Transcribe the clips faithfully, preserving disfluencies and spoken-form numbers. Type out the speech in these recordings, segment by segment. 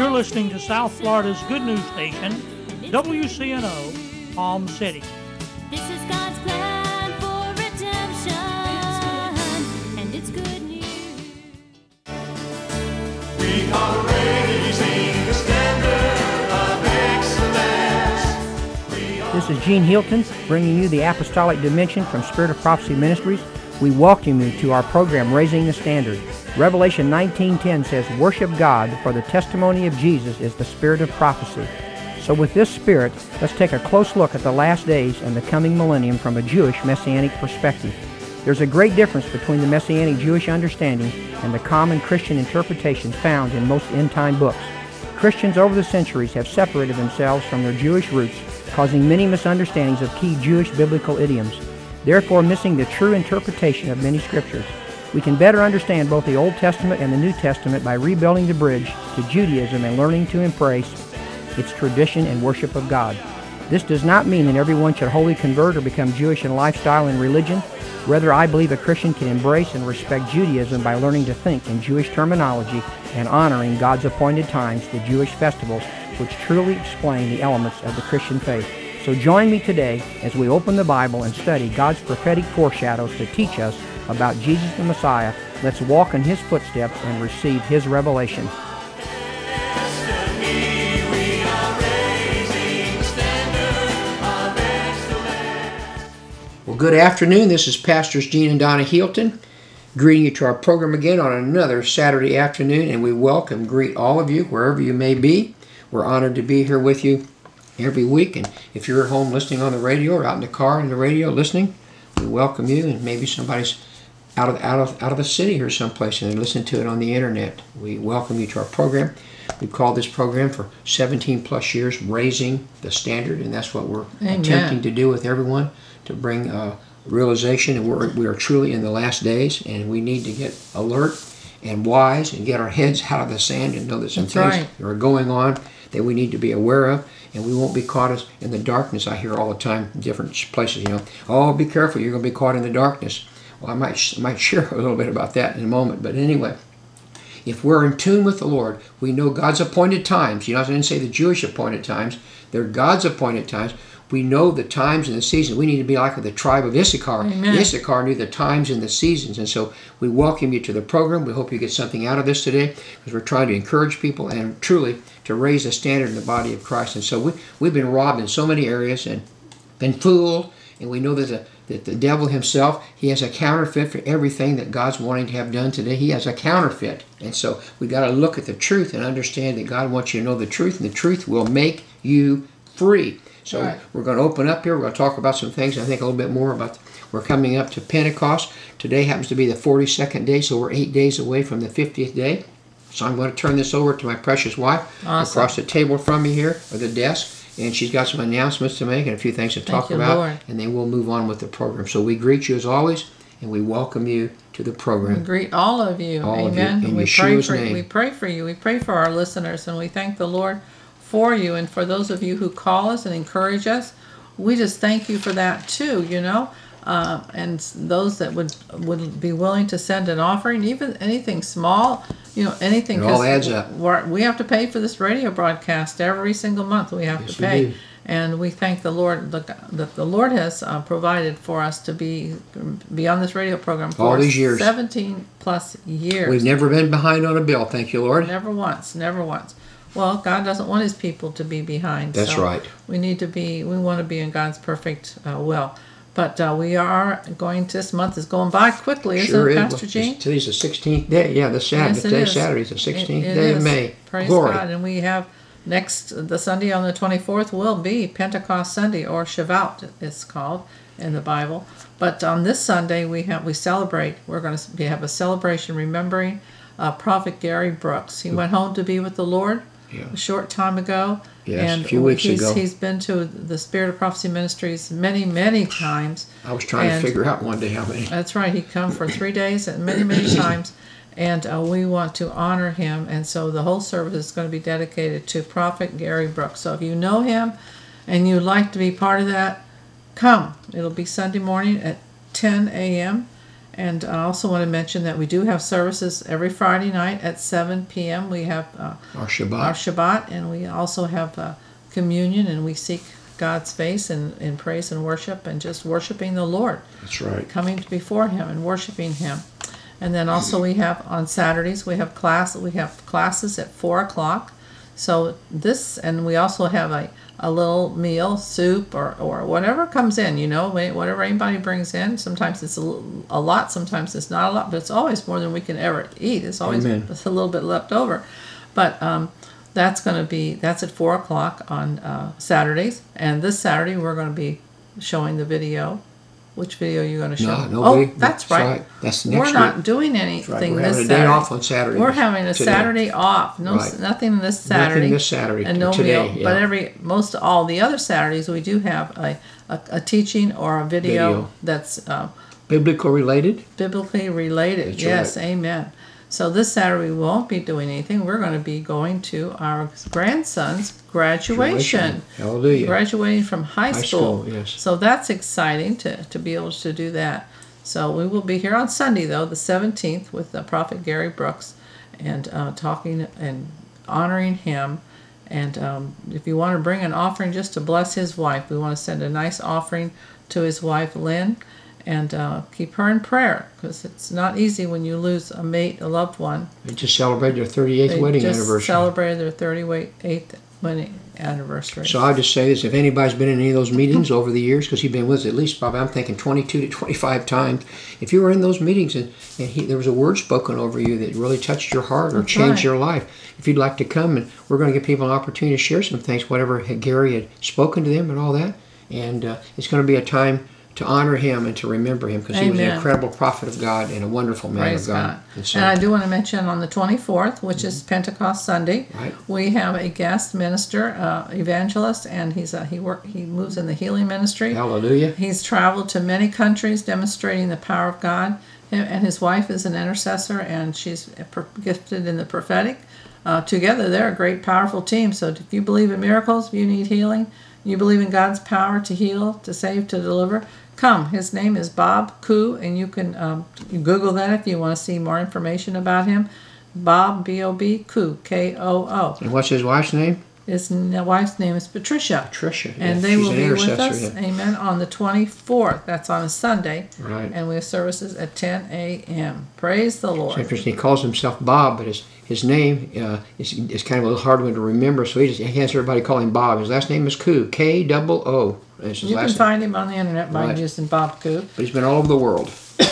You're listening to South Florida's good news station, W C N O, Palm City. This is God's plan for redemption, and it's good news. We are raising the standard of excellence. We are This is Gene Hilton bringing you the Apostolic Dimension from Spirit of Prophecy Ministries. We welcome you to our program, Raising the Standard. Revelation nineteen ten says, "Worship God, for the testimony of Jesus is the spirit of prophecy." So with this spirit, let's take a close look at the last days and the coming millennium from a Jewish Messianic perspective. There's a great difference between the Messianic Jewish understanding and the common Christian interpretation found in most end-time books. Christians over the centuries have separated themselves from their Jewish roots, causing many misunderstandings of key Jewish biblical idioms, therefore missing the true interpretation of many scriptures. We can better understand both the Old Testament and the New Testament by rebuilding the bridge to Judaism and learning to embrace its tradition and worship of God. This does not mean that everyone should wholly convert or become Jewish in lifestyle and religion. Rather, I believe a Christian can embrace and respect Judaism by learning to think in Jewish terminology and honoring God's appointed times, the Jewish festivals, which truly explain the elements of the Christian faith. So join me today as we open the Bible and study God's prophetic foreshadows to teach us about Jesus the Messiah. Let's walk in His footsteps and receive His revelation. destiny. We are raising the standard of excellence. Well, good afternoon. This is Pastors Gene and Donna Hilton, greeting you to our program again on another Saturday afternoon, and we welcome, greet all of you wherever you may be. We're honored to be here with you every week, and if you're at home listening on the radio or out in the car on the radio listening, we welcome you. And maybe somebody's out of out of out of the city or someplace and they listen to it on the internet. We welcome you to our program. We've called this program for seventeen plus years, Raising the Standard, and that's what we're Amen. attempting to do with everyone, to bring uh, realization that we're, we are truly in the last days, and we need to get alert and wise and get our heads out of the sand and know that some That's things right. are going on that we need to be aware of, and we won't be caught as- in the darkness. I hear all the time in different places, you know, oh, be careful, you're going to be caught in the darkness. Well, I might sh- might share a little bit about that in a moment, but anyway, if we're in tune with the Lord, we know God's appointed times. You know, I didn't say the Jewish appointed times. They're God's appointed times. We know the times and the seasons. We need to be like the tribe of Issachar. Amen. Issachar knew the times and the seasons. And so we welcome you to the program. We hope you get something out of this today, because we're trying to encourage people and truly to raise the standard in the body of Christ. And so we, we've been robbed in so many areas and been fooled. And we know that the, that the devil himself, he has a counterfeit for everything that God's wanting to have done today. He has a counterfeit. And so we got to look at the truth and understand that God wants you to know the truth, and the truth will make you free. So Right. we're going to open up here. We're going to talk about some things. I think a little bit more about. We're coming up to Pentecost. Today happens to be the forty-second day, so we're eight days away from the fiftieth day. So I'm going to turn this over to my precious wife Awesome. across the table from me here, or the desk. And she's got some announcements to make and a few things to talk you, about. Lord. And then we'll move on with the program. So we greet you as always, and we welcome you to the We program. greet all of you. All of you, Amen. in we Yeshua's pray for name. we pray for you. We pray for our listeners, and we thank the Lord for you, and for those of you who call us and encourage us. We just thank you for that too. You know, uh, and those that would would be willing to send an offering, even anything small. You know, anything. It all 'cause adds up. we're- We have to pay for this radio broadcast every single month. We have Yes, to we pay. do. And we thank the Lord the- that the Lord has uh, provided for us to be be on this radio program for All these years. seventeen plus years. We've never been behind on a bill, thank you, Lord. Never once, never once. Well, God doesn't want His people to be behind. That's so right. We need to be. We want to be in God's perfect uh, will. But uh, we are going. This month is going by quickly, isn't Sure it, is. Pastor Gene? Today's the sixteenth day. Yeah, the Saturday. Yes, it Today's is. Saturday's the sixteenth It- it day of is. May. Praise Glory. God. And we have next, the Sunday on the twenty-fourth will be Pentecost Sunday, or Shavuot it's called in the Bible. But on this Sunday we have we celebrate, we're going to have a celebration remembering uh, Prophet Gary Brooks. He went home to be with the Lord Yeah. a short time ago. Yes, and a few weeks he's, ago. He's been to the Spirit of Prophecy Ministries many, many times. I was trying And- to figure out one day how many. That's right. He come for three days and many, many times, and uh, we want to honor him. And so the whole service is going to be dedicated to Prophet Gary Brooks. So if you know him and you'd like to be part of that, come. It'll be Sunday morning at ten a.m. And I also want to mention that we do have services every Friday night at seven p.m. We have uh, Our Shabbat. our Shabbat, and we also have uh, communion, and we seek God's face in, in praise and worship and just worshiping the Lord. That's right. Coming before Him and worshiping Him. And then also we have on Saturdays we have class we have classes at four o'clock. So this, and we also have a, a little meal, soup or, or whatever comes in, you know, whatever anybody brings in. Sometimes it's a, little, a lot, sometimes it's not a lot, but it's always more than we can ever eat. It's always Amen. It's a little bit left over. But um, that's going to be, that's at four o'clock on uh, Saturdays. And this Saturday we're going to be showing the video. Which video are you going to show? No, oh, nobody. that's That's right. right. That's next We're not week. doing That's anything right. We're this having a Saturday. day off on Saturday. We're having a today. Saturday off. No, Right. nothing this Saturday. Nothing this Saturday. And no today, meal. yeah. But every most all the other Saturdays we do have a, a, a teaching or a video, Video. that's uh, Biblical related. biblically related. That's yes, right. amen. So this Saturday we won't be doing anything. We're going to be going to our grandson's graduation. Hallelujah. Graduating from high, High school. school, yes. So that's exciting to, to be able to do that. So we will be here on Sunday, though, the seventeenth, with the Prophet Gary Brooks, and uh, talking and honoring him. And um, if you want to bring an offering just to bless his wife, we want to send a nice offering to his wife, Lynn, and uh, keep her in prayer, because it's not easy when you lose a mate, a loved one. They just celebrated their thirty-eighth They wedding just anniversary. celebrated their thirty-eighth wedding anniversary. So I'll just say this: if anybody's been in any of those meetings over the years, because he's been with us at least probably I'm thinking twenty-two to twenty-five times, if you were in those meetings and, and he, there was a word spoken over you that really touched your heart or That's changed right. your life, if you'd like to come, and we're going to give people an opportunity to share some things, whatever had Gary had spoken to them and all that, and uh, it's going to be a time to honor him and to remember him, because he was an Amen. incredible prophet of God and a wonderful man Praise of God. God. And so, And I do want to mention on the twenty-fourth, which is Pentecost Sunday, Right. we have a guest minister, uh, evangelist, and he's a, he work he moves in the healing ministry. hallelujah. He's traveled to many countries demonstrating the power of God. Him and his wife is an intercessor, and she's gifted in the prophetic. Uh, together, they're a great, powerful team. So if you believe in miracles, if you need healing, you believe in God's power to heal, to save, to deliver, come. His name is Bob Koo, and you can um, you Google that if you want to see more information about him. Bob, B O B, Koo, K O O. And what's his wife's name? His n- wife's name is Patricia. Patricia. And yeah, they she's will an be with intercessor, us, yeah. amen, on the twenty-fourth. That's on a Sunday. Right. And we have services at ten a.m. Praise the It's Lord. interesting. He calls himself Bob, but his his name uh, is, is kind of a little hard one to remember, so he, just, he has everybody call him Bob. His last name is Koo, K O O. That's his You can last name. find him on the internet by Right. using Bob Koo. But he's been all over the world.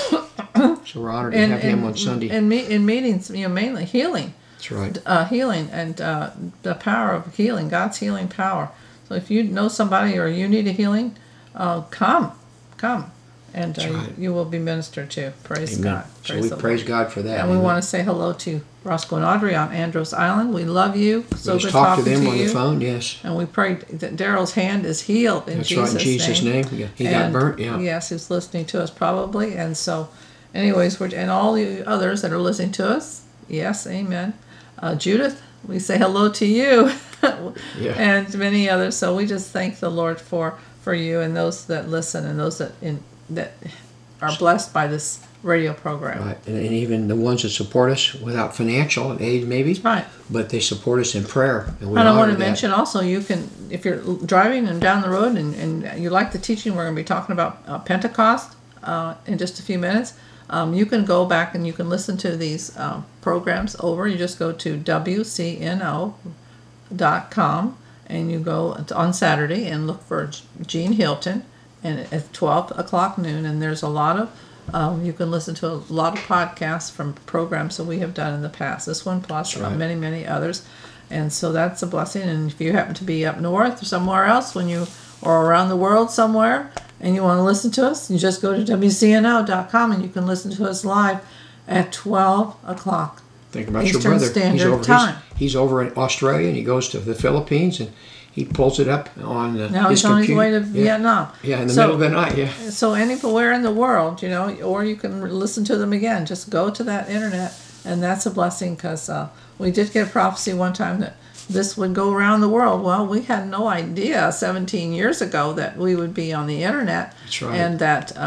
So we're honored to And have him in, on Sunday. in, me, in meetings, you know, mainly healing. That's right. uh, healing and uh, the power of healing, God's healing power. So if you know somebody or you need a healing, uh, come, come, and uh, That's right. you will be ministered to. Praise Amen. God. So Praise we the praise Lord. God for that. And we Amen. want to say hello to Roscoe and Audrey on Andros Island. We love you. So We good just talked to talking them to on you. the phone, yes. And we pray that Daryl's hand is healed in That's Jesus' right, in Jesus' name. name. Yeah, he got And, burnt, yeah. Yes, he's listening to us probably. And so, anyways, we're, and all the others that are listening to us, yes, amen. Uh, Judith, we say hello to you. Yeah. And many others. So we just thank the Lord for, for you and those that listen and those that in that are blessed by this radio program. Right. And, and even the ones that support us without financial aid, maybe. Right. But they support us in prayer. And we And I honor want to that. mention also, you can, if you're driving and down the road and, and you like the teaching, we're going to be talking about uh, Pentecost uh, in just a few minutes. Um, you can go back and you can listen to these uh, programs over. You just go to W C N O dot com and you go on Saturday and look for Gene Hilton and at twelve o'clock noon. And there's a lot of, um, you can listen to a lot of podcasts from programs that we have done in the past. This one plus That's right. many, many others. And so that's a blessing. And if you happen to be up north or somewhere else when you, or around the world somewhere, and you want to listen to us, you just go to W C N O dot com and you can listen to us live at twelve o'clock. Think about Eastern your brother. Standard he's over, Time. He's, he's over in Australia, and he goes to the Philippines, and he pulls it up on the, Now his he's on his computer. way to yeah. Vietnam. Yeah, in the So- middle of the night, yeah. So anywhere in the world, you know, or you can listen to them again. Just go to that internet, and that's a blessing because uh, we did get a prophecy one time that this would go around the world. Well, we had no idea seventeen years ago that we would be on the internet. That's right. And that um,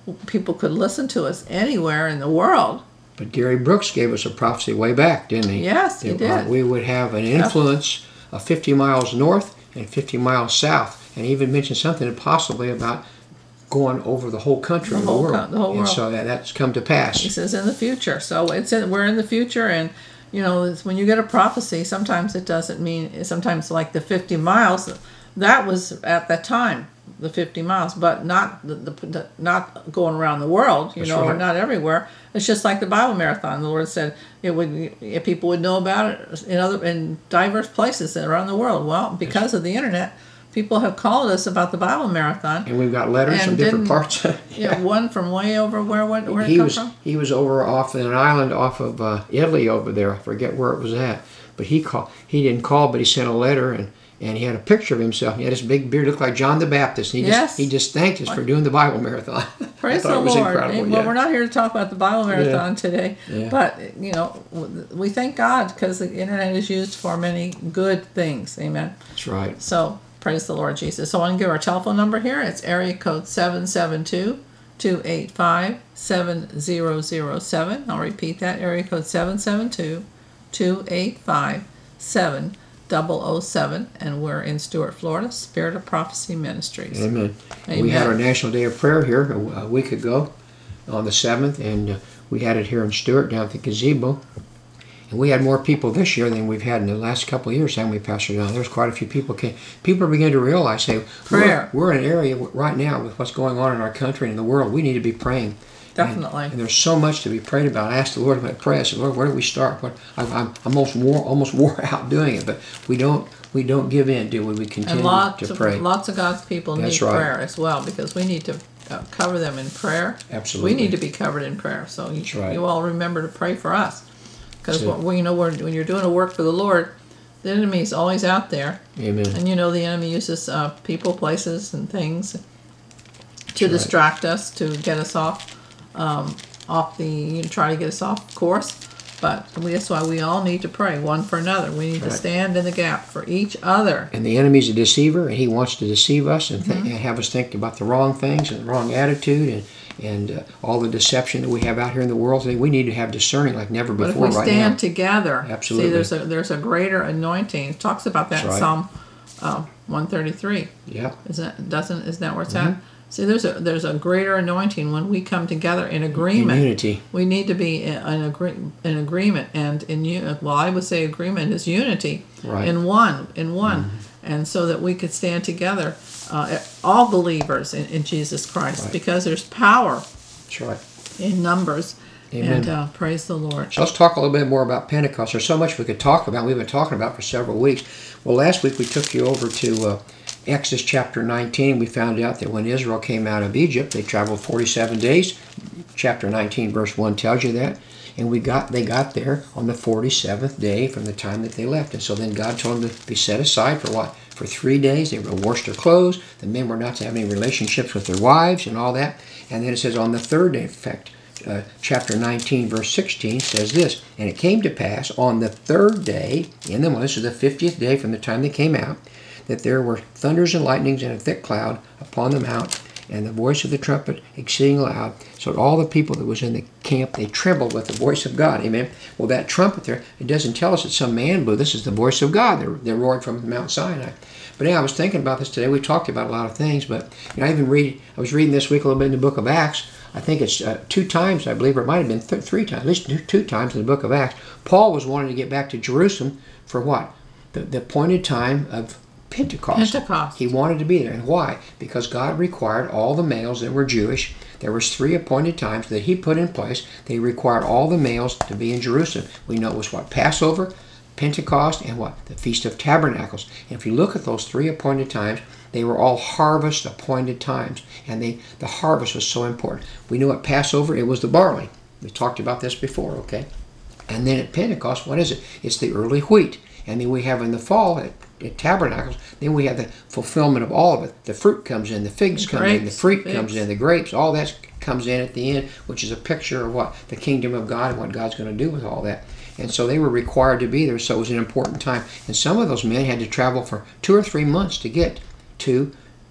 people could listen to us anywhere in the world. But Gary Brooks gave us a prophecy way back, didn't he? Yes, he That, uh, did. we would have an influence of fifty miles north and fifty miles south. And he even mentioned something possibly about going over the whole country, The and whole the world. co- the whole and world. so that, that's come to He pass. says in the future. So it's in, we're in the future, and you know, it's, when you get a prophecy, sometimes it doesn't mean. Sometimes like the fifty miles, that was at that time the fifty miles, but not the, the, the not going around the world. You That's know, or right. not everywhere. It's just like the Bible marathon. The Lord said it would. If people would know about it in other in diverse places around the world. Well, because of the internet, people have called us about the Bible marathon. And we've got letters And from different didn't- parts. Yeah, one from way over where where, where it he come was from? he was over off an island off of uh, Italy over there. I forget where it was at. But he called. He didn't call, but he sent a letter, and, and he had a picture of himself. He had this big beard, looked like John the Baptist. And he Yes. just he just thanked us for doing the Bible marathon. Praise I thought the it was Lord. incredible. Well, yeah. we're not here to talk about the Bible marathon today, Yeah. but you know, w- we thank God because the internet is used for many good things. Amen. That's right. So praise the Lord Jesus. So I want to give our telephone number here. It's area code seven seven two, two eight five, seven zero zero seven. I'll repeat that. Area code seven seven two, two eight five, seven zero zero seven. And we're in Stuart, Florida, Spirit of Prophecy Ministries. Amen. Amen. We had our National Day of Prayer here a, a week ago on the seventh, and uh, we had it here in Stuart down at the gazebo. And we had more people this year than we've had in the last couple of years, haven't we, Pastor John? There's quite a few people came. People are beginning to realize, say, Prayer. We're, we're in an area right now with what's going on in our country and in the world. We need to be praying. Definitely. And, and there's so much to be prayed about. I asked the Lord when I pray. I said, Lord, where do we start? What, I, I'm I'm almost wore, almost wore out doing it, but we don't we don't give in, do we? We continue And lots to of pray. lots of God's people That's need right. prayer as well because we need to uh, cover them in prayer. Absolutely. We need to be covered in prayer. So you, That's right. you all remember to pray for us because That's it. when you know when, when you're doing a work for the Lord, the enemy is always out there, Amen. and you know the enemy uses uh, people, places, and things to right. distract us, to get us off um, off the you know, try to get us off course. But we, that's why we all need to pray one for another. We need to Right. stand in the gap for each other. And the enemy's a deceiver, and he wants to deceive us and, th- Mm-hmm. and have us think about the wrong things and the wrong attitude and and uh, all the deception that we have out here in the world today. We need to have discerning like never But if before we right stand now. together, Absolutely. see, there's a there's a greater anointing. It talks about that That's in right. Psalm uh, one thirty-three. Yeah, Isn't that, doesn't isn't that where it's Mm-hmm. at? See, there's a there's a greater anointing when we come together in agreement. in unity. We need to be in, in, agree, in agreement and in un- well, I would say agreement is unity Right. in one in one, and so that we could stand together, uh, all believers in, in Jesus Christ, Right. because there's power That's right. in numbers. Amen. And uh, praise the Lord. So let's talk a little bit more about Pentecost. There's so much we could talk about. We've been talking about for several weeks. Well, last week we took you over to uh, Exodus chapter nineteen. We found out that when Israel came out of Egypt, they traveled forty-seven days. Chapter nineteen, verse one tells you that. And we got they got there on the forty-seventh day from the time that they left. And so then God told them to be set aside for what? For three days. They were to wash their clothes. The men were not to have any relationships with their wives and all that. And then it says on the third day, in fact, uh, chapter nineteen, verse sixteen says this, and it came to pass on the third day, in the month, this is the fiftieth day from the time they came out, that there were thunders and lightnings and a thick cloud upon the mount, and the voice of the trumpet exceeding loud, so that all the people that was in the camp, they trembled with the voice of God. Amen. Well, that trumpet there, it doesn't tell us that some man blew. This is the voice of God. They're, they're roaring from Mount Sinai. But yeah, I was thinking about this today. We talked about a lot of things, but you know, I even read. I was reading this week a little bit in the book of Acts. I think it's uh, two times, I believe, or it might have been th- three times, at least two, two times in the book of Acts. Paul was wanting to get back to Jerusalem for what? The, the appointed time of Pentecost. Pentecost. He wanted to be there. And why? Because God required all the males that were Jewish. There was three appointed times that he put in place. They required all the males to be in Jerusalem. We know it was what? Passover, Pentecost, and what? The Feast of Tabernacles. And if you look at those three appointed times, they were all harvest appointed times. And they the harvest was so important. We knew at Passover it was the barley. We talked about this before, okay? And then at Pentecost, what is it? It's the early wheat. And then we have in the fall at, at Tabernacles, then we have the fulfillment of all of it. The fruit comes in, the figs come in, the Grapes, fruit figs. comes in, the grapes, all that comes in at the end, which is a picture of what? The kingdom of God and what God's going to do with all that. And so they were required to be there, so it was an important time. And some of those men had to travel for two or three months to get to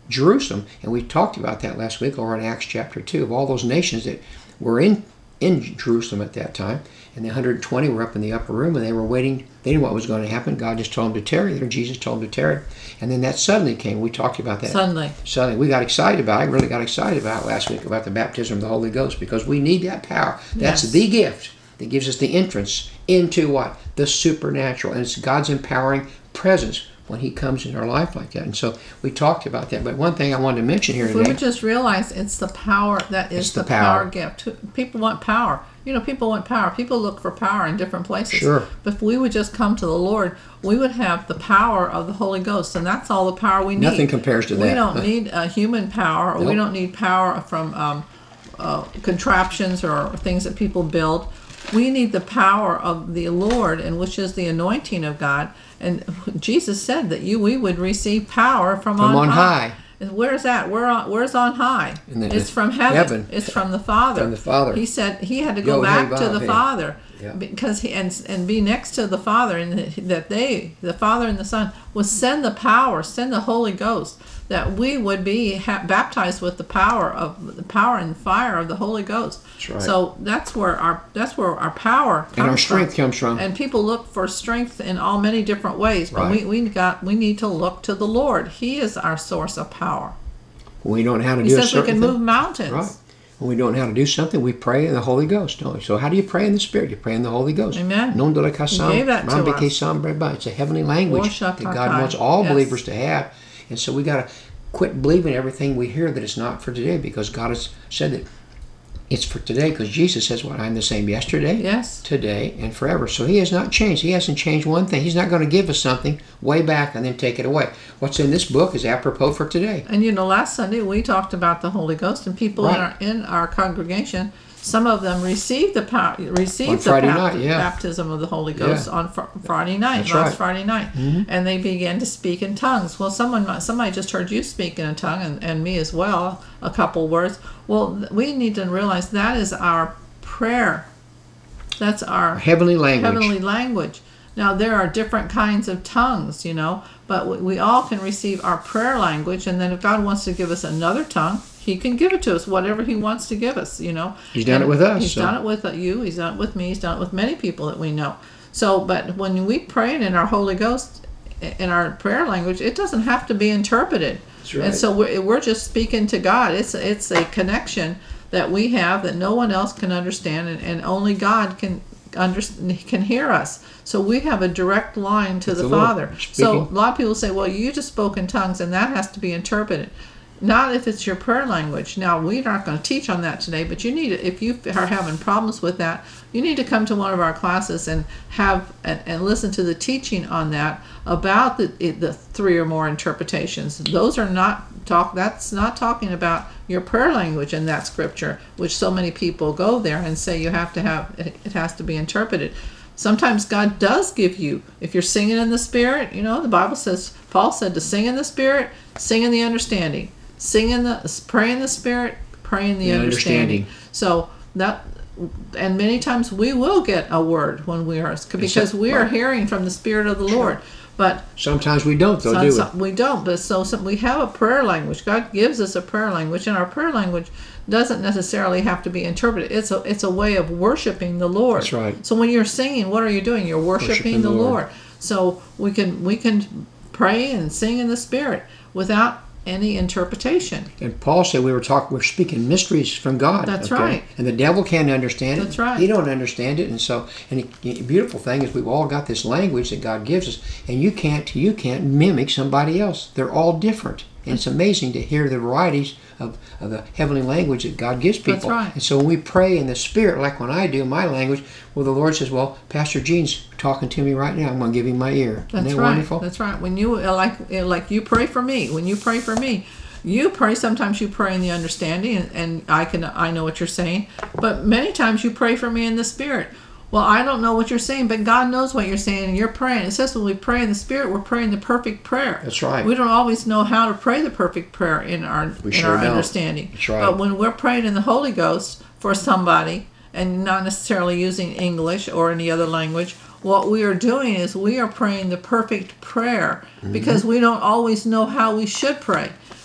Jerusalem. And we talked about that last week over in Acts chapter two, of all those nations that were in, in Jerusalem at that time. And the one hundred twenty were up in the upper room, and they were waiting. They knew what was going to happen. God just told them to tarry there. Jesus told them to tarry. And then that suddenly came. We talked about that. Suddenly. Suddenly. We got excited about it. I really got excited about it last week, about the baptism of the Holy Ghost, because we need that power. That's Yes. the gift that gives us the entrance into what? The supernatural. And it's God's empowering presence when he comes in our life like that. And so we talked about that. But one thing I wanted to mention here If we today. would just realize it's the power that is It's the the, power. power. gift. People want power. You know, people want power. People look for power in different places. Sure. But if we would just come to the Lord, we would have the power of the Holy Ghost, and that's all the power we need. Nothing compares to We that. don't need uh, human power, or we Nope. don't need power from um, uh, contraptions or things that people build. We need the power of the Lord, and which is the anointing of God. And Jesus said that you we would receive power from, From on high. high. And where's that? Where on, where's on high? In the- it's from heaven. heaven. It's from the Father. From the Father. He said he had to go Yo, hey, back to Bob, the hey. Father Yeah. because he and and be next to the Father, and that they, the Father and the Son, would send the power, send the Holy Ghost, that we would be ha- baptized with the power of the power and fire of the Holy Ghost. That's right. So that's where our that's where our power comes And our strength from. comes from. And people look for strength in all many different ways, but Right. we we got we need to look to the Lord. He is our source of power. When we don't know how to He do a says we certain can thing. move mountains. Right. When we don't know how to do something, we pray in the Holy Ghost, don't we? So how do you pray in the Spirit? You pray in the Holy Ghost. Amen. Non de la kasam, He gave that to rambeke us. sam breba. It's a heavenly language that God Washatatai. wants all Yes. believers to have. And so we got to quit believing everything we hear that it's not for today, because God has said that it's for today, because Jesus says, what, I'm the same yesterday, Yes. today, and forever. So he has not changed. He hasn't changed one thing. He's not going to give us something way back and then take it away. What's in this book is apropos for today. And you know, last Sunday we talked about the Holy Ghost, and people in Right. our in our congregation, some of them received the power, received On the Friday bap- night, yeah. baptism of the Holy Ghost Yeah. on fr- Friday night, That's last right. Mm-hmm. Friday night, and they began to speak in tongues. Well, someone might- somebody just heard you speak in a tongue, and, and me as well, a couple words. Well, th- we need to realize that is our prayer. That's our Heavenly language. heavenly language. Now, there are different kinds of tongues, you know, but we, we all can receive our prayer language, and then if God wants to give us another tongue, he can give it to us, whatever he wants to give us, you know. He's done And it with us, He's so. done it with you, he's done it with me, he's done it with many people that we know. So, but when we pray in our Holy Ghost, in our prayer language, it doesn't have to be interpreted. That's right. And so we're, we're just speaking to God. It's, it's a connection that we have that no one else can understand, and, and only God can under, can hear us. So we have a direct line to With the, the Lord Father. So speaking. a lot of people say, well, you just spoke in tongues, and that has to be interpreted. Not if it's your prayer language. Now, we're not going to teach on that today, but you need to, if you are having problems with that, you need to come to one of our classes and have and, and listen to the teaching on that about the the three or more interpretations. Those are not talk. That's not talking about your prayer language in that scripture, which so many people go there and say you have to have it, it has to be interpreted. Sometimes God does give you, if you're singing in the Spirit, you know, the Bible says, Paul said to sing in the Spirit, sing in the understanding. Sing in the, pray in the Spirit, pray in the, The understanding. understanding. So that, and many times we will get a word when we are, because we are right. hearing from the Spirit of the Lord. But Sometimes we don't, though, some- do we? some- we don't, but so some, we have a prayer language. God gives us a prayer language, and our prayer language doesn't necessarily have to be interpreted. It's a it's a way of worshiping the Lord. That's right. So when you're singing, what are you doing? You're worshiping, Worshiping the the Lord. Lord. So we can we can pray and sing in the Spirit without any interpretation. And Paul said we were talking, we're speaking mysteries from God. That's okay? right. And the devil can't understand it. That's right. He don't understand it, and so and the beautiful thing is we've all got this language that God gives us, and you can't you can't mimic somebody else. They're all different, and it's amazing to hear the varieties of, of the heavenly language that God gives people. That's right. And so when we pray in the Spirit, like when I do my language, well, the Lord says, "Well, Pastor Gene's talking to me right now. I'm going to give him my ear." That's Isn't that right. wonderful? That's right. When you like like you pray for me, when you pray for me, you pray. Sometimes you pray in the understanding, and, and I can I know what you're saying. But many times you pray for me in the Spirit. Well, I don't know what you're saying, but God knows what you're saying, and you're praying. It says when we pray in the Spirit, we're praying the perfect prayer. That's right. We don't always know how to pray the perfect prayer in our We in sure our don't. understanding. That's right. But when we're praying in the Holy Ghost for somebody, and not necessarily using English or any other language, what we are doing is we are praying the perfect prayer, Mm-hmm. because we don't always know how we should pray.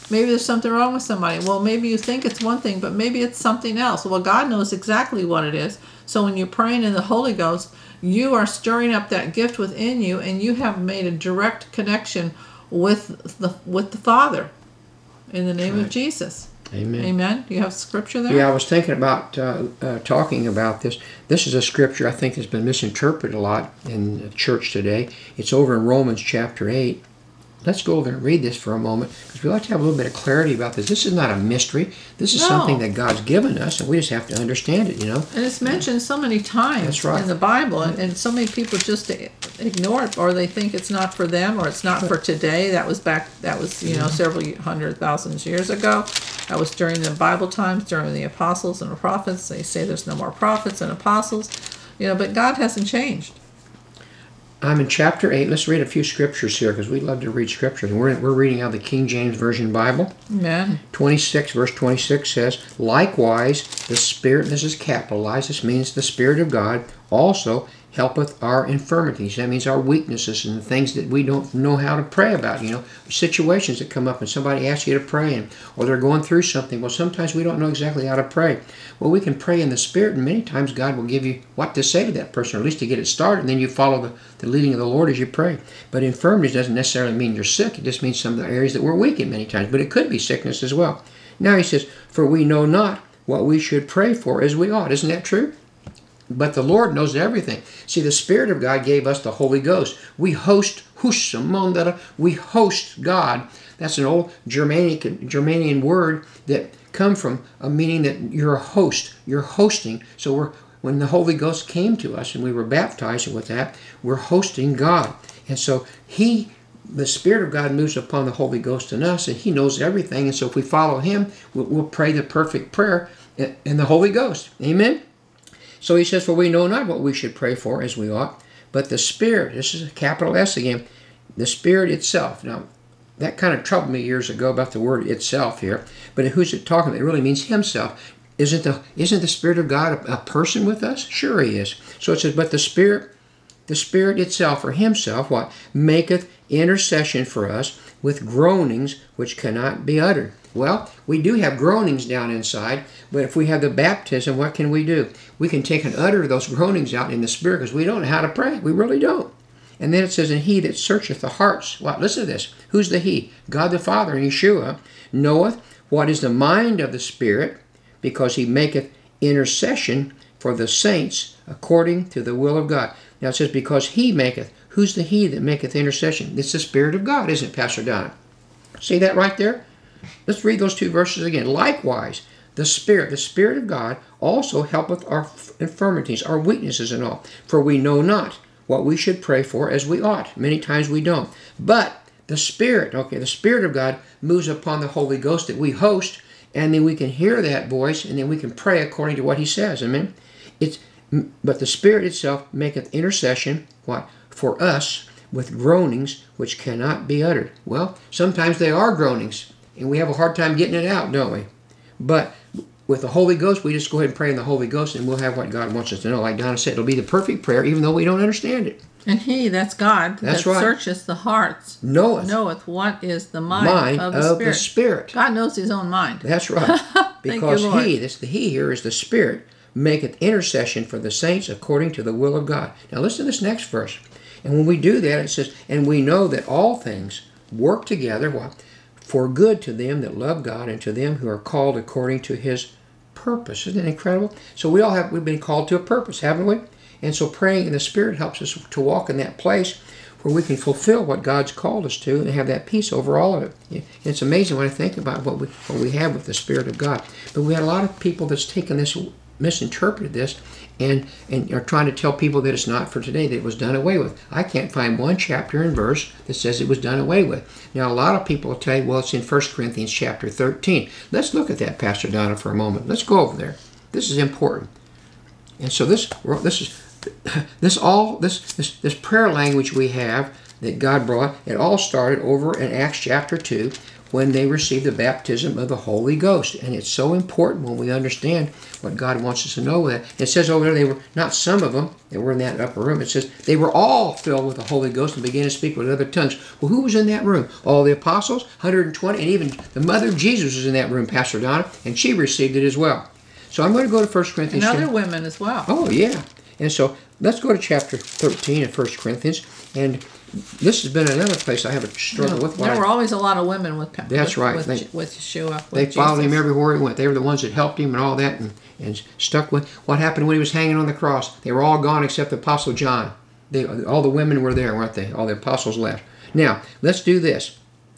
maybe there's something wrong with somebody. Well, maybe you think it's one thing, but maybe it's something else. Well, God knows exactly what it is. So when you're praying in the Holy Ghost, you are stirring up that gift within you, and you have made a direct connection with the with the Father in the name Right. of Jesus. Amen. Amen. Do you have scripture there? Yeah, I was thinking about uh, uh, talking about this. This is a scripture I think has been misinterpreted a lot in the church today. It's over in Romans chapter eight. Let's go over and read this for a moment, because we like to have a little bit of clarity about this. This is not a mystery. This is No. something that God's given us, and we just have to understand it, you know. And it's mentioned so many times That's right. in the Bible, and, and so many people just ignore it, or they think it's not for them, or it's not for today. That was back, that was, you know, several hundred thousand years ago. That was during the Bible times, during the apostles and the prophets. They say there's no more prophets and apostles, you know, but God hasn't changed. I'm in chapter eight. Let's read a few scriptures here, because we love to read scriptures. And we're, we're reading out of the King James Version Bible. Amen. twenty-six, verse twenty-six says, Likewise, the Spirit, this is capitalized, this means the Spirit of God, also helpeth our infirmities. That means our weaknesses and the things that we don't know how to pray about. You know, situations that come up and somebody asks you to pray, and or they're going through something. Well, sometimes we don't know exactly how to pray. Well, we can pray in the Spirit, and many times God will give you what to say to that person, or at least to get it started, and then you follow the, the leading of the Lord as you pray. But infirmities doesn't necessarily mean you're sick. It just means some of the areas that we're weak in many times. But it could be sickness as well. Now he says, For we know not what we should pray for as we ought. Isn't that true? But the Lord knows everything. See, the Spirit of God gave us the Holy Ghost. We host, hushamondara, we host God. That's an old Germanic, Germanian word that come from a meaning that you're a host. You're hosting. So we're, when the Holy Ghost came to us and we were baptized with that, we're hosting God. And so He, the Spirit of God moves upon the Holy Ghost in us, and He knows everything. And so if we follow Him, we'll, we'll pray the perfect prayer in the Holy Ghost. Amen? So he says, For we know not what we should pray for as we ought, but the Spirit, this is a capital S again, the Spirit itself. Now, that kind of troubled me years ago about the word itself here, but who's it talking about? It really means Himself. Isn't the, isn't the Spirit of God a, a person with us? Sure He is. So it says, But the Spirit, the Spirit itself, or Himself, what? Maketh intercession for us with groanings which cannot be uttered. Well, we do have groanings down inside, but if we have the baptism, what can we do? We can take and utter those groanings out in the Spirit, because we don't know how to pray. We really don't. And then it says, And He that searcheth the hearts, what? Listen to this. Who's the He? God the Father, Yeshua, knoweth what is the mind of the Spirit, because He maketh intercession for the saints according to the will of God. Now it says, Because He maketh. Who's the He that maketh intercession? It's the Spirit of God, isn't it, Pastor Donna? See that right there? Let's read those two verses again. Likewise, the Spirit, the Spirit of God, also helpeth our infirmities, our weaknesses and all. For we know not what we should pray for as we ought. Many times we don't. But the Spirit, okay, the Spirit of God moves upon the Holy Ghost that we host, and then we can hear that voice, and then we can pray according to what He says. Amen? It's, but the Spirit itself maketh intercession, what? For us, with groanings which cannot be uttered. Well, sometimes they are groanings, and we have a hard time getting it out, don't we? But with the Holy Ghost, we just go ahead and pray in the Holy Ghost, and we'll have what God wants us to know. Like Donna said, it'll be the perfect prayer, even though we don't understand it. And He, that's God, That's that right. searcheth the hearts, Knoweth, knoweth what is the mind, mind of, the, of Spirit. the Spirit. God knows His own mind. That's right. Because you, Lord. He, this the He here is the Spirit, maketh intercession for the saints according to the will of God. Now listen to this next verse. And when we do that, it says, And we know that all things work together, what? For good to them that love God, and to them who are called according to His purpose. Isn't that incredible? So we all have, we've been called to a purpose, haven't we? And so praying in the Spirit helps us to walk in that place where we can fulfill what God's called us to and have that peace over all of it. It's amazing when I think about what we, what we have with the Spirit of God. But we had a lot of people that's taken this, misinterpreted this, and, and are trying to tell people that it's not for today, that it was done away with. I can't find one chapter and verse that says it was done away with. Now, a lot of people will tell you, well, it's in First Corinthians chapter thirteen. Let's look at that, Pastor Donna, for a moment. Let's go over there. This is important. And so this, this is this all this, this this prayer language we have that God brought. It all started over in Acts chapter two, when they receive the baptism of the Holy Ghost. And it's so important when we understand what God wants us to know with it. It says over there, they were not some of them, they were in that upper room. It says they were all filled with the Holy Ghost and began to speak with other tongues. Well, who was in that room? All the apostles, one hundred twenty, and even the mother of Jesus was in that room, Pastor Donna, and she received it as well. So I'm going to go to First Corinthians. And other women as well. Oh, yeah. And so let's go to chapter thirteen of First Corinthians. And this has been another place I have a struggle No, with. there I- were always a lot of women with That's with, right. with, They- with Yeshua. With They followed him Jesus. everywhere he went. They were the ones that helped him and all that, and, and stuck with what happened when he was hanging on the cross. They were all gone except the Apostle John. They, all the women were there, weren't they? All the apostles left. Now, let's do this.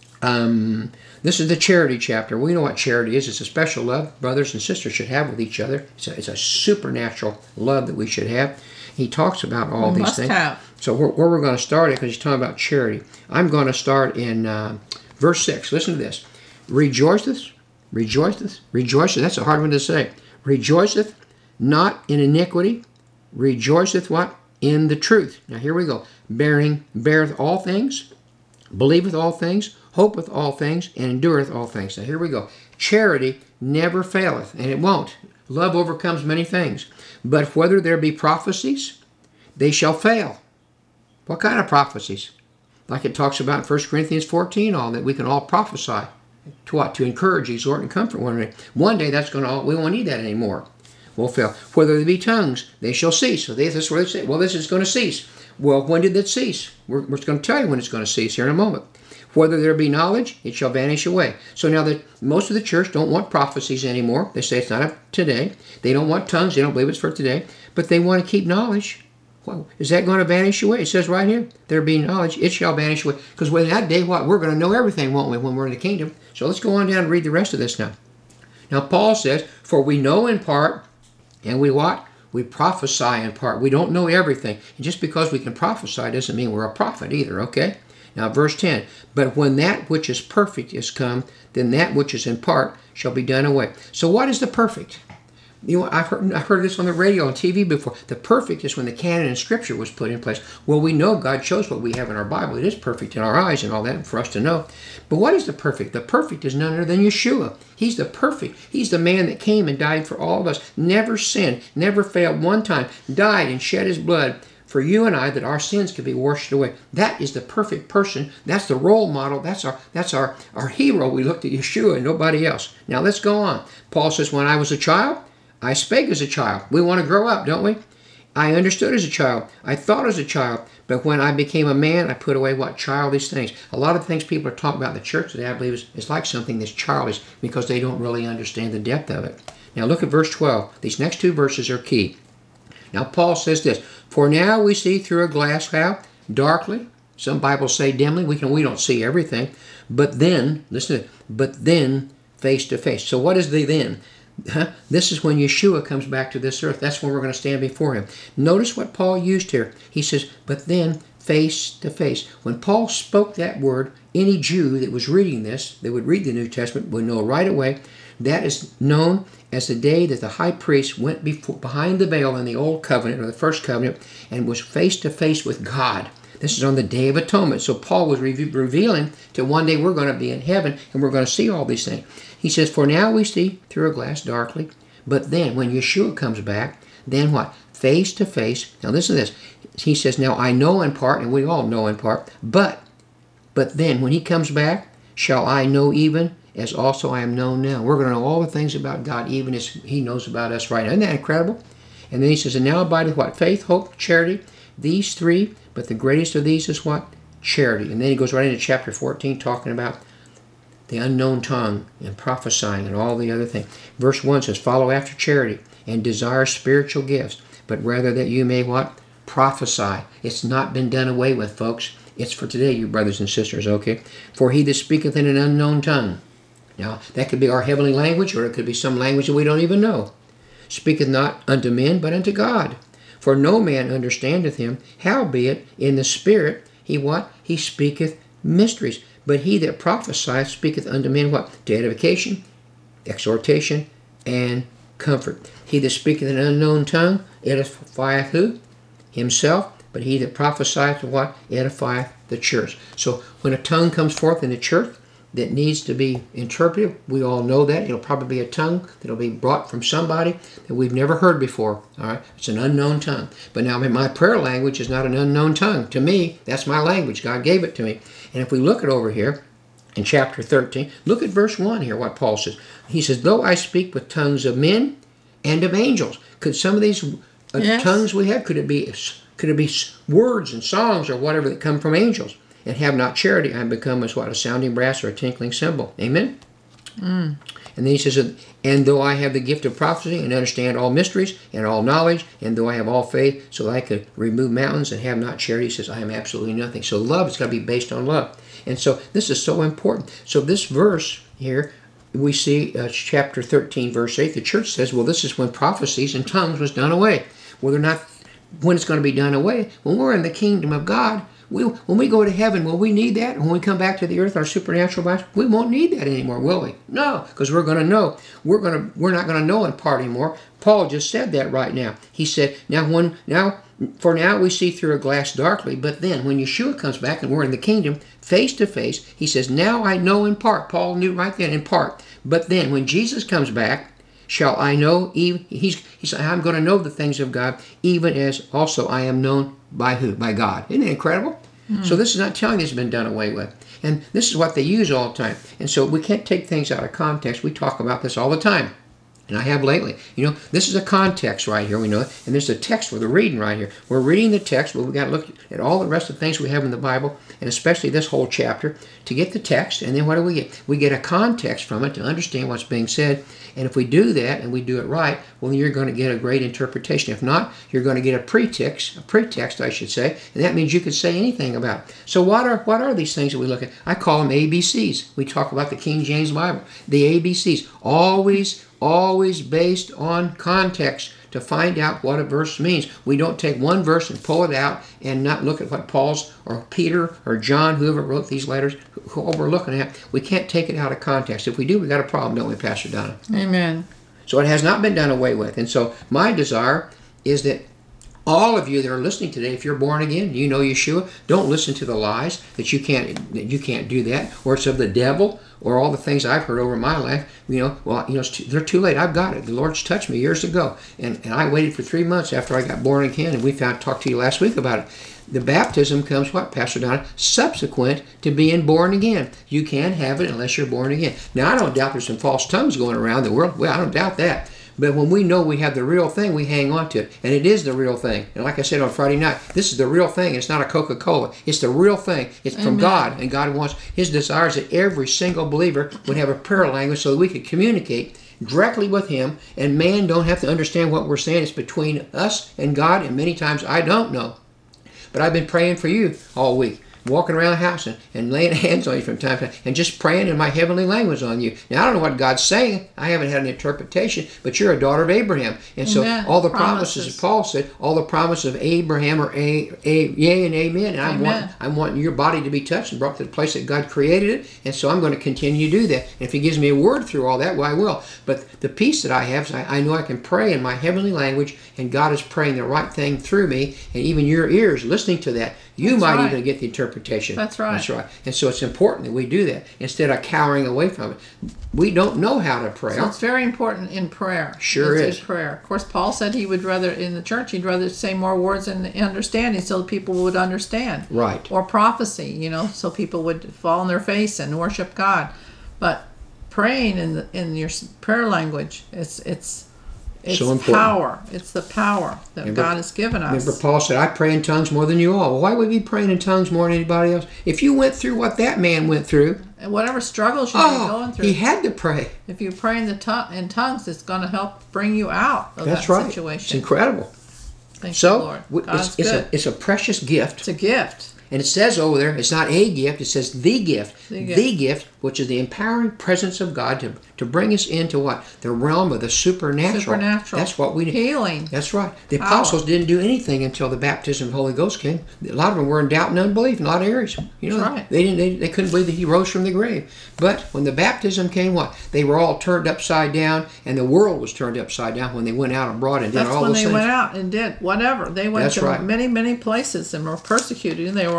Um, this is the charity chapter. We know what charity is. It's a special love brothers and sisters should have with each other. It's a, it's a supernatural love that we should have. He talks about all We these must things. have. So where, where we're going to start it, because he's talking about charity. I'm going to start in uh, verse six. Listen to this. Rejoiceth, rejoiceth, rejoiceth. That's a hard one to say. Rejoiceth not in iniquity. Rejoiceth what? In the truth. Now here we go. Bearing, beareth all things, believeth all things, hopeth all things, and endureth all things. Now here we go. Charity never faileth, and it won't. Love overcomes many things. But whether there be prophecies, they shall fail. What kind of prophecies? Like it talks about in First Corinthians fourteen, all that we can all prophesy. To what? To encourage, exhort, and comfort one another. One day that's going to, we won't need that anymore. We'll fail. Whether there be tongues, they shall cease. So they, that's where they say, well, this is going to cease. Well, when did that cease? We're, we're going to tell you when it's going to cease here in a moment. Whether there be knowledge, it shall vanish away. So now that most of the church don't want prophecies anymore. They say it's not up today. They don't want tongues. They don't believe it's for today. But they want to keep knowledge. Well, is that going to vanish away? It says right here, there be knowledge, it shall vanish away. Because when that day, what? We're going to know everything, won't we, when we're in the kingdom? So let's go on down and read the rest of this now. Now Paul says, for we know in part, and we what? We prophesy in part. We don't know everything. And just because we can prophesy doesn't mean we're a prophet either, okay? Now verse ten, but when that which is perfect is come, then that which is in part shall be done away. So what is the perfect? You know, I've heard, I've heard this on the radio and T V before. The perfect is when the canon of Scripture was put in place. Well, we know God shows what we have in our Bible. It is perfect in our eyes and all that for us to know. But what is the perfect? The perfect is none other than Yeshua. He's the perfect. He's the man that came and died for all of us. Never sinned, never failed one time. Died and shed his blood for you and I that our sins could be washed away. That is the perfect person. That's the role model. That's our that's our, our hero. We looked at Yeshua and nobody else. Now let's go on. Paul says, when I was a child, I spake as a child. We want to grow up, don't we? I understood as a child. I thought as a child. But when I became a man, I put away what? Childish things. A lot of things people are talking about in the church today, I believe, is, is like something that's childish because they don't really understand the depth of it. Now look at verse twelve. These next two verses are key. Now Paul says this, for now we see through a glass, how? Darkly. Some Bibles say dimly. We can we don't see everything. But then, listen to it, but then face to face. So what is the then? Huh? This is when Yeshua comes back to this earth. That's when we're going to stand before him. Notice what Paul used here. He says, but then face to face. When Paul spoke that word, any Jew that was reading this, that would read the New Testament, would know right away that is known as the day that the high priest went before, behind the veil in the Old Covenant, or the First Covenant, and was face to face with God. This is on the Day of Atonement. So Paul was re- revealing to one day we're going to be in heaven and we're going to see all these things. He says, for now we see through a glass darkly, but then when Yeshua comes back, then what? Face to face. Now listen to this. He says, now I know in part, and we all know in part, but, but then when he comes back, shall I know even as also I am known now. We're going to know all the things about God, even as he knows about us right now. Isn't that incredible? And then he says, and now abideth what? Faith, hope, charity. These three, but the greatest of these is what? Charity. And then he goes right into chapter fourteen talking about the unknown tongue and prophesying and all the other things. Verse one says, follow after charity and desire spiritual gifts, but rather that you may what? Prophesy. It's not been done away with, folks. It's for today, you brothers and sisters, okay? For he that speaketh in an unknown tongue. Now, that could be our heavenly language, or it could be some language that we don't even know. Speaketh not unto men, but unto God. For no man understandeth him, howbeit in the Spirit he what? He speaketh mysteries. But he that prophesieth speaketh unto men what? To edification, exhortation, and comfort. He that speaketh in an unknown tongue edifieth who? Himself. But he that prophesieth what? Edifieth the church. So when a tongue comes forth in the church, that needs to be interpreted. We all know that. It'll probably be a tongue that'll be brought from somebody that we've never heard before. All right? It's an unknown tongue. But now my prayer language is not an unknown tongue. To me, that's my language. God gave it to me. And if we look at over here in chapter thirteen, look at verse one here, what Paul says. He says, though I speak with tongues of men and of angels. Could some of these uh, Yes. tongues we have, could it be could it be words and songs or whatever that come from angels? And have not charity, I become as what? A sounding brass or a tinkling cymbal. Amen? Mm. And then he says, and though I have the gift of prophecy and understand all mysteries and all knowledge, and though I have all faith so that I could remove mountains and have not charity, he says, I am absolutely nothing. So love is going to be based on love. And so this is so important. So this verse here, we see uh, chapter thirteen, verse eight, the church says, well, this is when prophecies and tongues was done away. Well, they're not when it's going to be done away. When we're in the kingdom of God, we, when we go to heaven, will we need that? When we come back to the earth, our supernatural bodies, we won't need that anymore, will we? No, because we're going to know. We're going to. We're not going to know in part anymore. Paul just said that right now. He said, "Now, when now, for now, we see through a glass darkly, but then, when Yeshua comes back and we're in the kingdom, face to face, he says, now I know in part." Paul knew right then in part. But then, when Jesus comes back, shall I know? Even he's he said, I'm going to know the things of God, even as also I am known by who? By God. Isn't that incredible? Mm. So this is not telling it's been done away with. And this is what they use all the time. And so we can't take things out of context. We talk about this all the time. And I have lately. You know, this is a context right here. We know it. And there's a text we're reading right here. We're reading the text, but we've got to look at all the rest of the things we have in the Bible, and especially this whole chapter, to get the text. And then what do we get? We get a context from it to understand what's being said. And if we do that and we do it right, well, then you're going to get a great interpretation. If not, you're going to get a pretext, a pretext, I should say, and that means you could say anything about it. So what are what are these things that we look at? I call them A B Cs. We talk about the King James Bible. The A B Cs. Always, always based on context to find out what a verse means. We don't take one verse and pull it out and not look at what Paul's or Peter or John, whoever wrote these letters, who we're looking at. We can't take it out of context. If we do, we got a problem, don't we, Pastor Donna? Amen. So it has not been done away with. And so my desire is that all of you that are listening today, if you're born again, you know Yeshua, don't listen to the lies that you can't that you can't do that, or it's of the devil, or all the things I've heard over my life. You know, well, you know, it's too, they're too late. I've got it. The Lord's touched me years ago, and and I waited for three months after I got born again, and we found talked to you last week about it. The baptism comes, what, Pastor Donna? Subsequent to being born again. You can't have it unless you're born again. Now, I don't doubt there's some false tongues going around the world. Well, I don't doubt that. But when we know we have the real thing, we hang on to it. And it is the real thing. And like I said on Friday night, this is the real thing. It's not a Coca-Cola. It's the real thing. It's from Amen. God. And God wants, His desire is that every single believer would have a prayer language so that we could communicate directly with Him. And man don't have to understand what we're saying. It's between us and God. And many times I don't know. But I've been praying for you all week. Walking around the house and, and laying hands on you from time to time and just praying in my heavenly language on you. Now, I don't know what God's saying. I haven't had an interpretation, but you're a daughter of Abraham. And so Amen. all the promises, Promises. Paul said, all the promises of Abraham are a, a, yea and amen. And I'm Amen. wanting, I'm wanting your body to be touched and brought to the place that God created it. And so I'm going to continue to do that. And if He gives me a word through all that, well, I will. But the peace that I have is I, I know I can pray in my heavenly language, and God is praying the right thing through me, and even your ears listening to that. You That's might right. even get the interpretation. That's right. That's right. And so it's important that we do that instead of cowering away from it. We don't know how to pray. So it's very important in prayer. Sure it's is. in prayer. Of course, Paul said he would rather, in the church, he'd rather say more words in understanding so people would understand. Right. Or prophecy, you know, so people would fall on their face and worship God. But praying in the, in your s- prayer language, it's it's it's So important. power. It's the power that Remember- God has given us. Remember, Paul said, I pray in tongues more than you all. Well, why would we be praying in tongues more than anybody else? If you went through what that man went through, And whatever struggles you're oh, going through, he had to pray. if you pray in the tongue in tongues, it's going to help bring you out of That's that right. It's situation. incredible. Thank you, So Lord. w- God's it's, it's, good. a, it's a precious gift. It's a gift. And it says over there, it's not a gift, it says the gift. The The gift. gift, which is the empowering presence of God to, to bring us into what? The realm of the supernatural. Supernatural. That's what we need. Healing. That's right. The Power. apostles didn't do anything until the baptism of the Holy Ghost came. A lot of them were in doubt and unbelief in a lot of areas. You know, That's right. they didn't. They, they couldn't believe that He rose from the grave. But when the baptism came, what? They were all turned upside down, and the world was turned upside down when they went out abroad and did That's all when those they things. went out and did whatever. They went That's to right. many, many places and were persecuted, and they were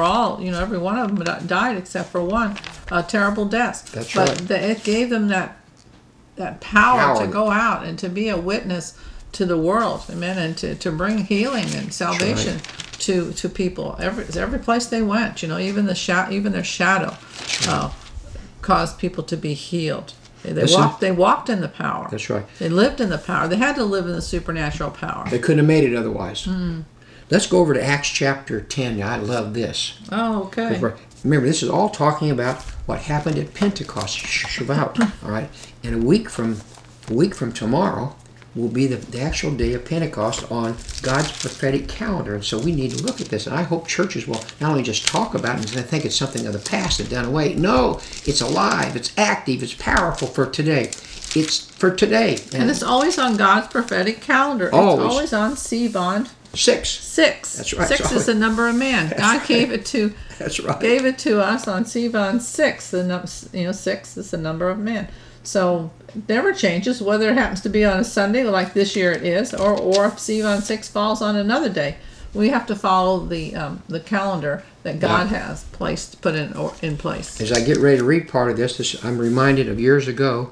all, you know, every one of them died except for one, uh, terrible deaths. That's but right. the, it gave them that that power, Power. to go out and to be a witness to the world, amen, and to, to bring healing and salvation to to people. Every every place they went, you know, even the sha- even their shadow uh, caused people to be healed. They Listen. walked. They walked in the power. That's right. They lived in the power. They had to live in the supernatural power. They couldn't have made it otherwise. Mm. Let's go over to Acts chapter ten. Now, I love this. Oh, okay. Remember, this is all talking about what happened at Pentecost, Shavuot. All right, and a week from a week from tomorrow will be the, the actual day of Pentecost on God's prophetic calendar. And so we need to look at this. And I hope churches will not only just talk about it and think it's something of the past and done away. No, it's alive, it's active, it's powerful for today. It's for today. And, And it's always on God's prophetic calendar. Always. It's always on Sivan six. six. That's right. Six It's is the number of man. God gave it to That's right. gave it to us on Sivan six. The num- you know six is the number of man. So it never changes whether it happens to be on a Sunday like this year it is, or or if Sivan six falls on another day. We have to follow the um, the calendar that God Yeah. has placed put in or in place. As I get ready to read part of this, this I'm reminded of years ago.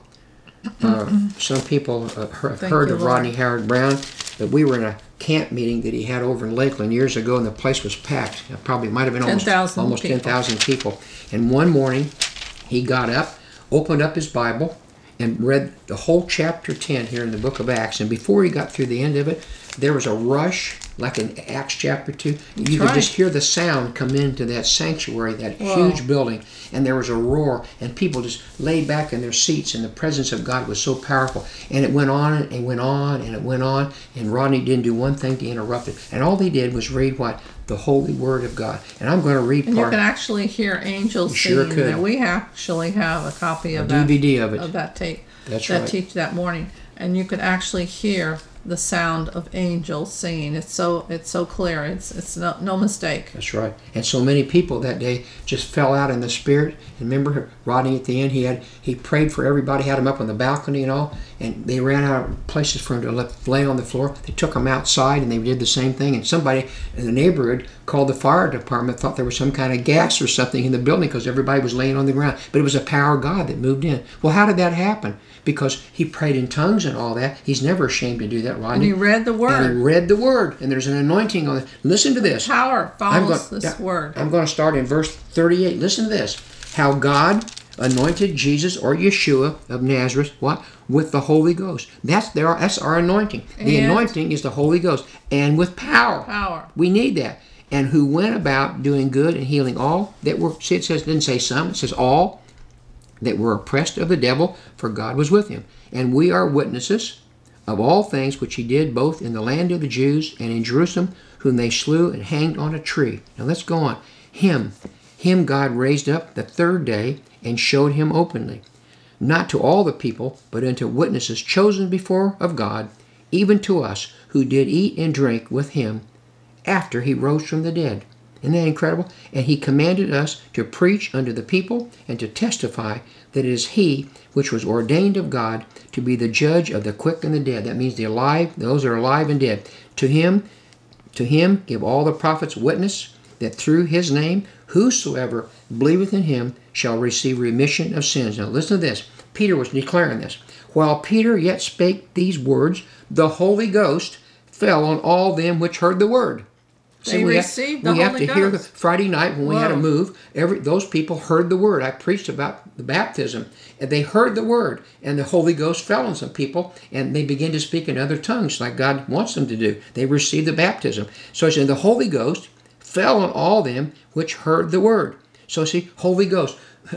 Uh, some people uh, have Thank heard you, of Lord. Rodney Howard Brown, but we were in a camp meeting that he had over in Lakeland years ago, and the place was packed. It probably might have been almost, ten thousand almost people. ten thousand people. And one morning, he got up, opened up his Bible, and read the whole chapter ten here in the book of Acts. And before he got through the end of it, there was a rush, like in Acts chapter two. You could right. just hear the sound come into that sanctuary, that Whoa. huge building, and there was a roar, and people just laid back in their seats, and the presence of God was so powerful. And it went on and went on and it went on, and Rodney didn't do one thing to interrupt it. And all he did was read what? The Holy Word of God. And I'm going to read And you part. can actually hear angels You sure singing. could. There. We actually have a copy of A that D V D of it. of that tape That's that right. teach that morning, and you could actually hear the sound of angels singing. It's so it's so clear. It's it's no no mistake. That's right. And so many people that day just fell out in the spirit. And remember, Rodney at the end, he had he prayed for everybody, had him up on the balcony and all, and they ran out of places for him to let, lay on the floor. They took him outside, and they did the same thing. And somebody in the neighborhood called the fire department, thought there was some kind of gas or something in the building because everybody was laying on the ground. But it was a power of God that moved in. Well, how did that happen? Because he prayed in tongues and all that. He's never ashamed to do that, Rodney. And he read the And word. he read the word, and there's an anointing on it. Listen to this. Power I'm follows going, this yeah, word. I'm going to start in verse thirty-eight. Listen to this. How God anointed Jesus, or Yeshua of Nazareth, what? With the Holy Ghost. That's their, that's our anointing. The And- anointing is the Holy Ghost. And with power. Power. We need that. And who went about doing good and healing all that were, see, it says, it didn't say some, it says all that were oppressed of the devil, for God was with him. And we are witnesses of all things which he did both in the land of the Jews and in Jerusalem, whom they slew and hanged on a tree. Now let's go on. Him, him God raised up the third day and showed him openly, not to all the people, but unto witnesses chosen before of God, even to us who did eat and drink with him after he rose from the dead. Isn't that incredible? And he commanded us to preach unto the people and to testify that it is he which was ordained of God to be the judge of the quick and the dead. That means the alive, those that are alive and dead. To him, to him give all the prophets witness that through his name whosoever believeth in him shall receive remission of sins. Now listen to this. Peter was declaring this. While Peter yet spake these words, the Holy Ghost fell on all them which heard the word. They we received have, the we have Holy to hear the Ghost. Friday night when we had to Whoa. move. Every those people heard the word. I preached about the baptism, and they heard the word, and the Holy Ghost fell on some people, and they began to speak in other tongues like God wants them to do. They received the baptism. So it's in the Holy Ghost fell on all them which heard the word. So see, Holy Ghost,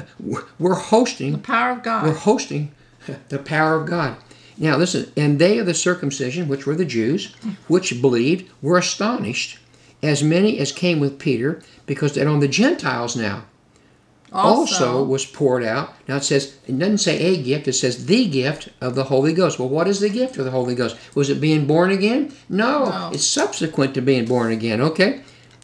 we're hosting The power of God. we're hosting the power of God. Now listen, and they of the circumcision, which were the Jews, which believed, were astonished, as many as came with Peter, because that on the Gentiles now also, was poured out. Now it says, it doesn't say a gift, it says the gift of the Holy Ghost. Well, what is the gift of the Holy Ghost? Was it being born again? No, No. it's subsequent to being born again, okay?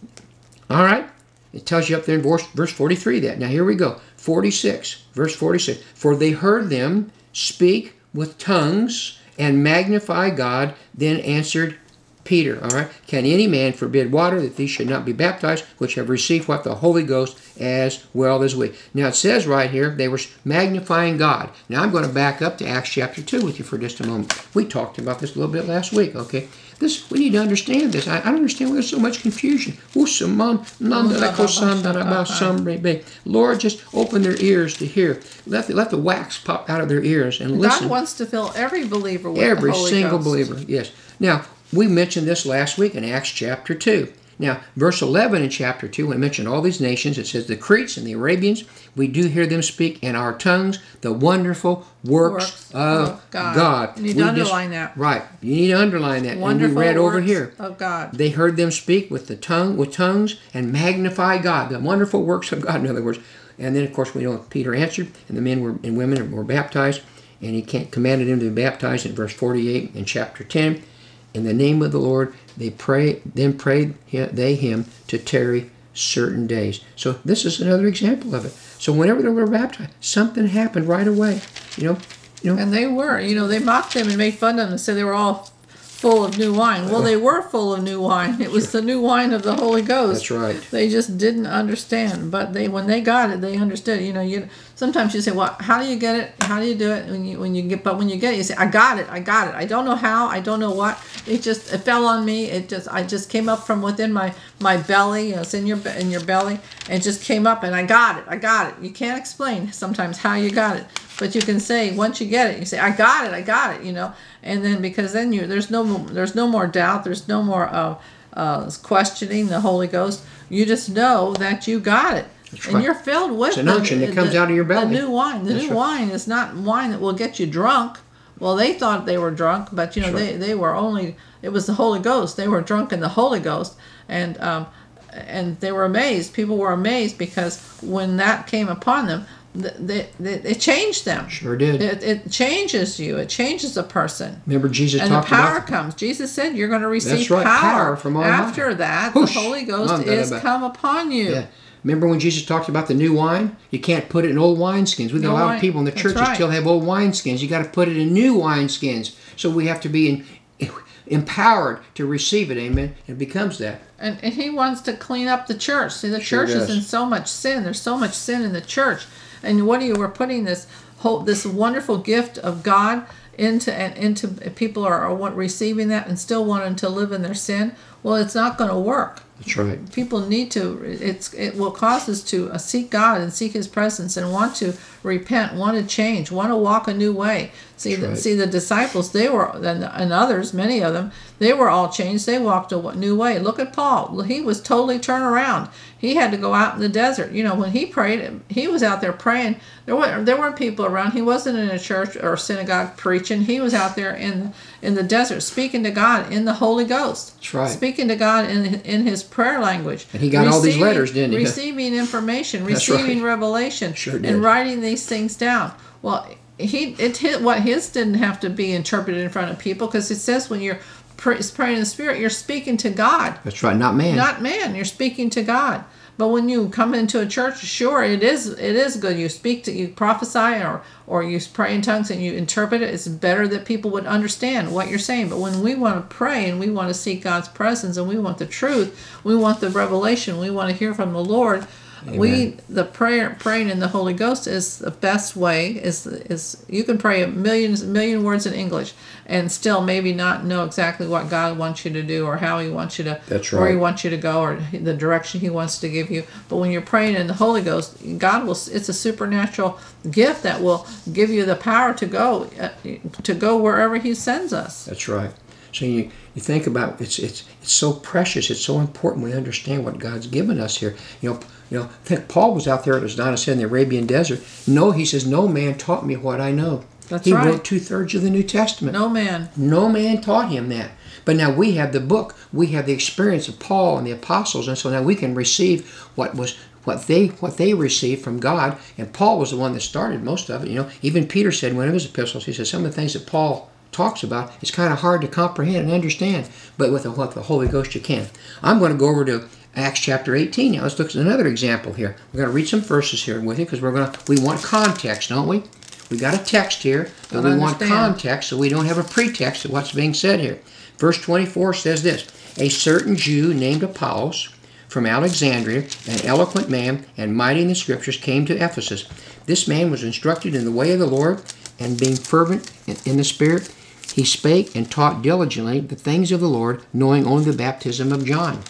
All right. It tells you up there in verse, verse forty-three that. Now here we go. forty-six, verse forty-six. For they heard them speak with tongues and magnify God, then answered Peter, all right? Can any man forbid water that these should not be baptized, which have received what? The Holy Ghost as well as we. Now it says right here, they were magnifying God. Now I'm going to back up to Acts chapter two with you for just a moment. We talked about this a little bit last week, okay? This, we need to understand this. I, I don't understand why there's so much confusion. Lord, just open their ears to hear. Let the, let the wax pop out of their ears and listen. God wants to fill every believer with Every the Holy single Ghost. believer, yes. Now, we mentioned this last week in Acts chapter two. Now, verse eleven in chapter two, when it mentioned all these nations, it says, the Cretes and the Arabians, we do hear them speak in our tongues the wonderful works, Works of, of God. God. You need We to just- underline that. Right. You need to underline that. Wonderful and we read over works here. of God. They heard them speak with the tongue, with tongues, and magnify God. The wonderful works of God, in other words. And then, of course, we know Peter answered, and the men were, and women were baptized, and he commanded them to be baptized in verse forty-eight in chapter ten. In the name of the Lord, they pray. Then prayed they him to tarry certain days. So this is another example of it. So whenever they were baptized, something happened right away. You know, you know. And they were, you know, they mocked them and made fun of them and said they were all full of new wine. Well, they were full of new wine. It was the new wine of the Holy Ghost. That's right. They just didn't understand, but they when they got it, they understood. You know, you sometimes you say, "Well, how do you get it? How do you do it?" When you when you get, but when you get it, you say, "I got it. I got it. I don't know how. I don't know what. It just it fell on me. It just I just came up from within my my belly. You know, it's in your be- in your belly, and it just came up, and I got it. I got it. You can't explain sometimes how you got it, but you can say once you get it, you say, "I got it. I got it." You know. And then because then you there's no there's no more doubt, there's no more uh, uh, questioning the Holy Ghost. You just know that you got it, That's and right. you're filled with It's an the- unction that comes the- out of your belly. The new wine. The That's new right. wine is not wine that will get you drunk. Well, they thought they were drunk, but you know That's they, right. they were only it was the Holy Ghost. They were drunk in the Holy Ghost, and um, and they were amazed. People were amazed because when that came upon them, th- they, they, it changed them. Sure did. It, it changes you. It changes a person. Remember Jesus And the talked power about. comes. Jesus said you're going to receive That's right, power. power from on high. After that, Whoosh. the Holy Ghost None is about- come upon you. Yeah. Remember when Jesus talked about the new wine? You can't put it in old wineskins. We've got No a lot wine- of people in the that's church that right. still have old wineskins. You got to put it in new wineskins. So we have to be in, empowered to receive it. Amen. It becomes that. And, and he wants to clean up the church. See, the Sure church is does. in so much sin. There's so much sin in the church. And what are you? We're putting this whole this wonderful gift of God into and into people are, are want- receiving that and still wanting to live in their sin. Well, it's not going to work. That's right. People need to. It's it will cause us to uh, seek God and seek His presence and want to repent, want to change, want to walk a new way. See, That's the, right. see the disciples. They were and, and others, many of them, they were all changed. They walked a new way. Look at Paul. He was totally turned around. He had to go out in the desert. You know, when he prayed, he was out there praying. There were there weren't people around. He wasn't in a church or synagogue preaching. He was out there in in the desert speaking to God in the Holy Ghost. That's right. Speaking to God in in His prayer language. And he got all these Receiving- letters, didn't he? Receiving information, That's receiving right. revelation, Sure did. and writing these things down. Well, he it hit what his didn't have to be interpreted in front of people because it says when you're pr- praying in the Spirit, you're speaking to God, That's right. Not man. not man. You're speaking to God. But when you come into a church, sure, it is it is good. You speak to, you prophesy, or or you pray in tongues and you interpret it. It's better that people would understand what you're saying. But when we want to pray and we want to seek God's presence and we want the truth, we want the revelation, we want to hear from the Lord. We Amen. the prayer praying in the Holy Ghost is the best way. Is is you can pray a million million words in English and still maybe not know exactly what God wants you to do or how He wants you to That's where He right. wants you to go or the direction He wants to give you. But when you're praying in the Holy Ghost, God will. It's a supernatural gift that will give you the power to go uh, to go wherever He sends us. That's right. So you, you think about it's it's it's so precious. It's so important we understand what God's given us here. You know, you know. I think Paul was out there, as Donna said, in the Arabian desert. No, he says, no man taught me what I know. That's he right. wrote two thirds of the New Testament. No man. No man taught him that. But now we have the book. We have the experience of Paul and the apostles, and so now we can receive what was what they what they received from God. And Paul was the one that started most of it. You know, even Peter said in one of his epistles, he said some of the things that Paul talks about, it's kind of hard to comprehend and understand, but with the, with the Holy Ghost you can. I'm going to go over to Acts chapter eighteen now. Let's look at another example here. We're going to read some verses here with you because we're going to we want context, don't we? We got a text here, but Don't we want understand. context, so we don't have a pretext of what's being said here. Verse twenty-four says this, a certain Jew named Apollos from Alexandria, an eloquent man and mighty in the Scriptures, came to Ephesus. This man was instructed in the way of the Lord, and being fervent in the Spirit, he spake and taught diligently the things of the Lord, knowing only the baptism of John.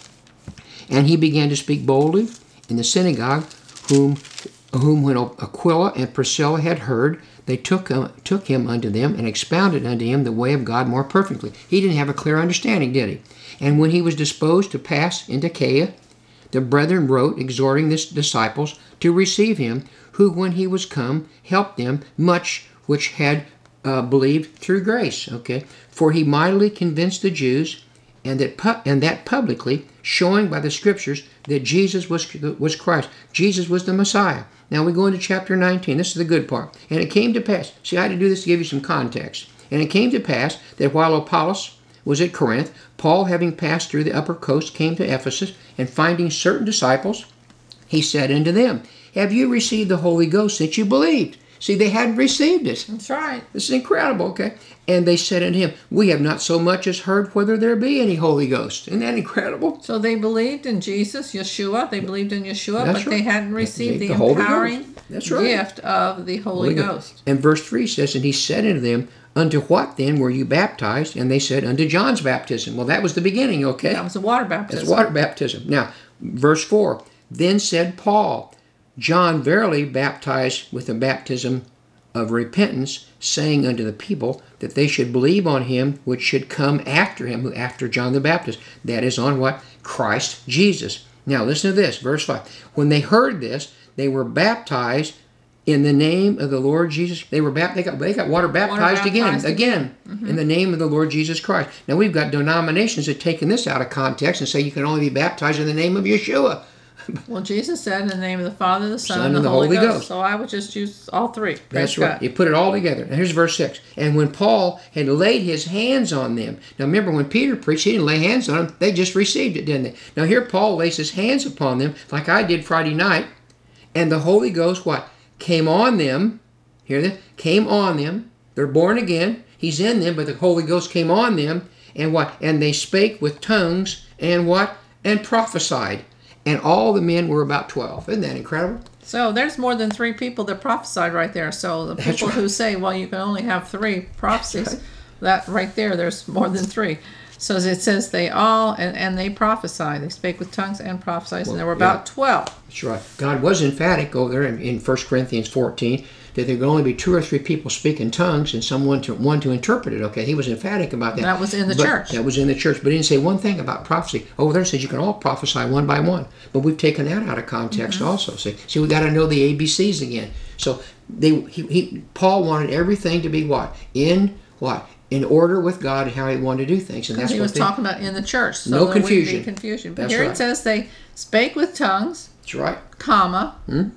And he began to speak boldly in the synagogue, whom, whom when Aquila and Priscilla had heard, they took, uh, took him unto them and expounded unto him the way of God more perfectly. He didn't have a clear understanding, did he? And when he was disposed to pass into Achaia, the brethren wrote, exhorting the disciples to receive him, who, when he was come, helped them much which had uh, believed through grace. Okay, for he mightily convinced the Jews, and that pu- and that publicly, showing by the Scriptures that Jesus was was Christ. Jesus was the Messiah. Now we go into chapter nineteen. This is the good part. And it came to pass. See, I had to do this to give you some context. And it came to pass that while Apollos was at Corinth, Paul, having passed through the upper coast, came to Ephesus, and finding certain disciples, he said unto them, have you received the Holy Ghost since you believed? See, they hadn't received it. That's right. This is incredible, okay? And they said unto him, we have not so much as heard whether there be any Holy Ghost. Isn't that incredible? So they believed in Jesus, Yeshua. They believed in Yeshua, That's but right. they hadn't received The the, Holy empowering Ghost. That's right. gift of the Holy, Ghost. And verse three says, and he said unto them, unto what then were you baptized? And they said, unto John's baptism. Well, that was the beginning, okay? That was a water baptism. That's water baptism. Now, verse four, then said Paul, John verily baptized with the baptism of repentance, saying unto the people that they should believe on him which should come after him, after John the Baptist. That is on what? Christ Jesus. Now listen to this, verse five. When they heard this, they were baptized in the name of the Lord Jesus. They were bap- they got they got water baptized, Water baptized again, again, Mm-hmm. in the name of the Lord Jesus Christ. Now we've got denominations that have taken this out of context and say you can only be baptized in the name of Yeshua. Well, Jesus said in the name of the Father, the Son, Son, and the, and the Holy, Holy Ghost. Ghost. So I would just use all three. Praise That's right. God. You put it all together. Now here's verse six. And when Paul had laid his hands on them. Now remember when Peter preached, he didn't lay hands on them. They just received it, didn't they? Now here Paul lays his hands upon them like I did Friday night. And the Holy Ghost, what? Came on them. Hear that? Came on them. They're born again. He's in them, but the Holy Ghost came on them. And what? And they spake with tongues and what? And prophesied. And all the men were about twelve. Isn't that incredible? So there's more than three people that prophesied right there. So the That's people right. who say, well, you can only have three prophecies, right. that right there, there's more than three. So as it says, they all, and, and they prophesied. They spake with tongues and prophesied, and there were about yeah. twelve. That's right. God was emphatic over there in, in First Corinthians fourteen that there could only be two or three people speaking tongues and someone to one to interpret it. Okay, he was emphatic about that. That was in the But- church. That was in the church, but he didn't say one thing about prophecy. Over there it says you can all prophesy one by one, but we've taken that out of context Mm-hmm. also. See, see, we got to know the A B Cs again. So they, he, he, Paul wanted everything to be what in what in order with God and how he wanted to do things, and that's He what was they, talking about in the church. So No there wouldn't confusion. be confusion. But That's here right. it says they spake with tongues, That's right. comma,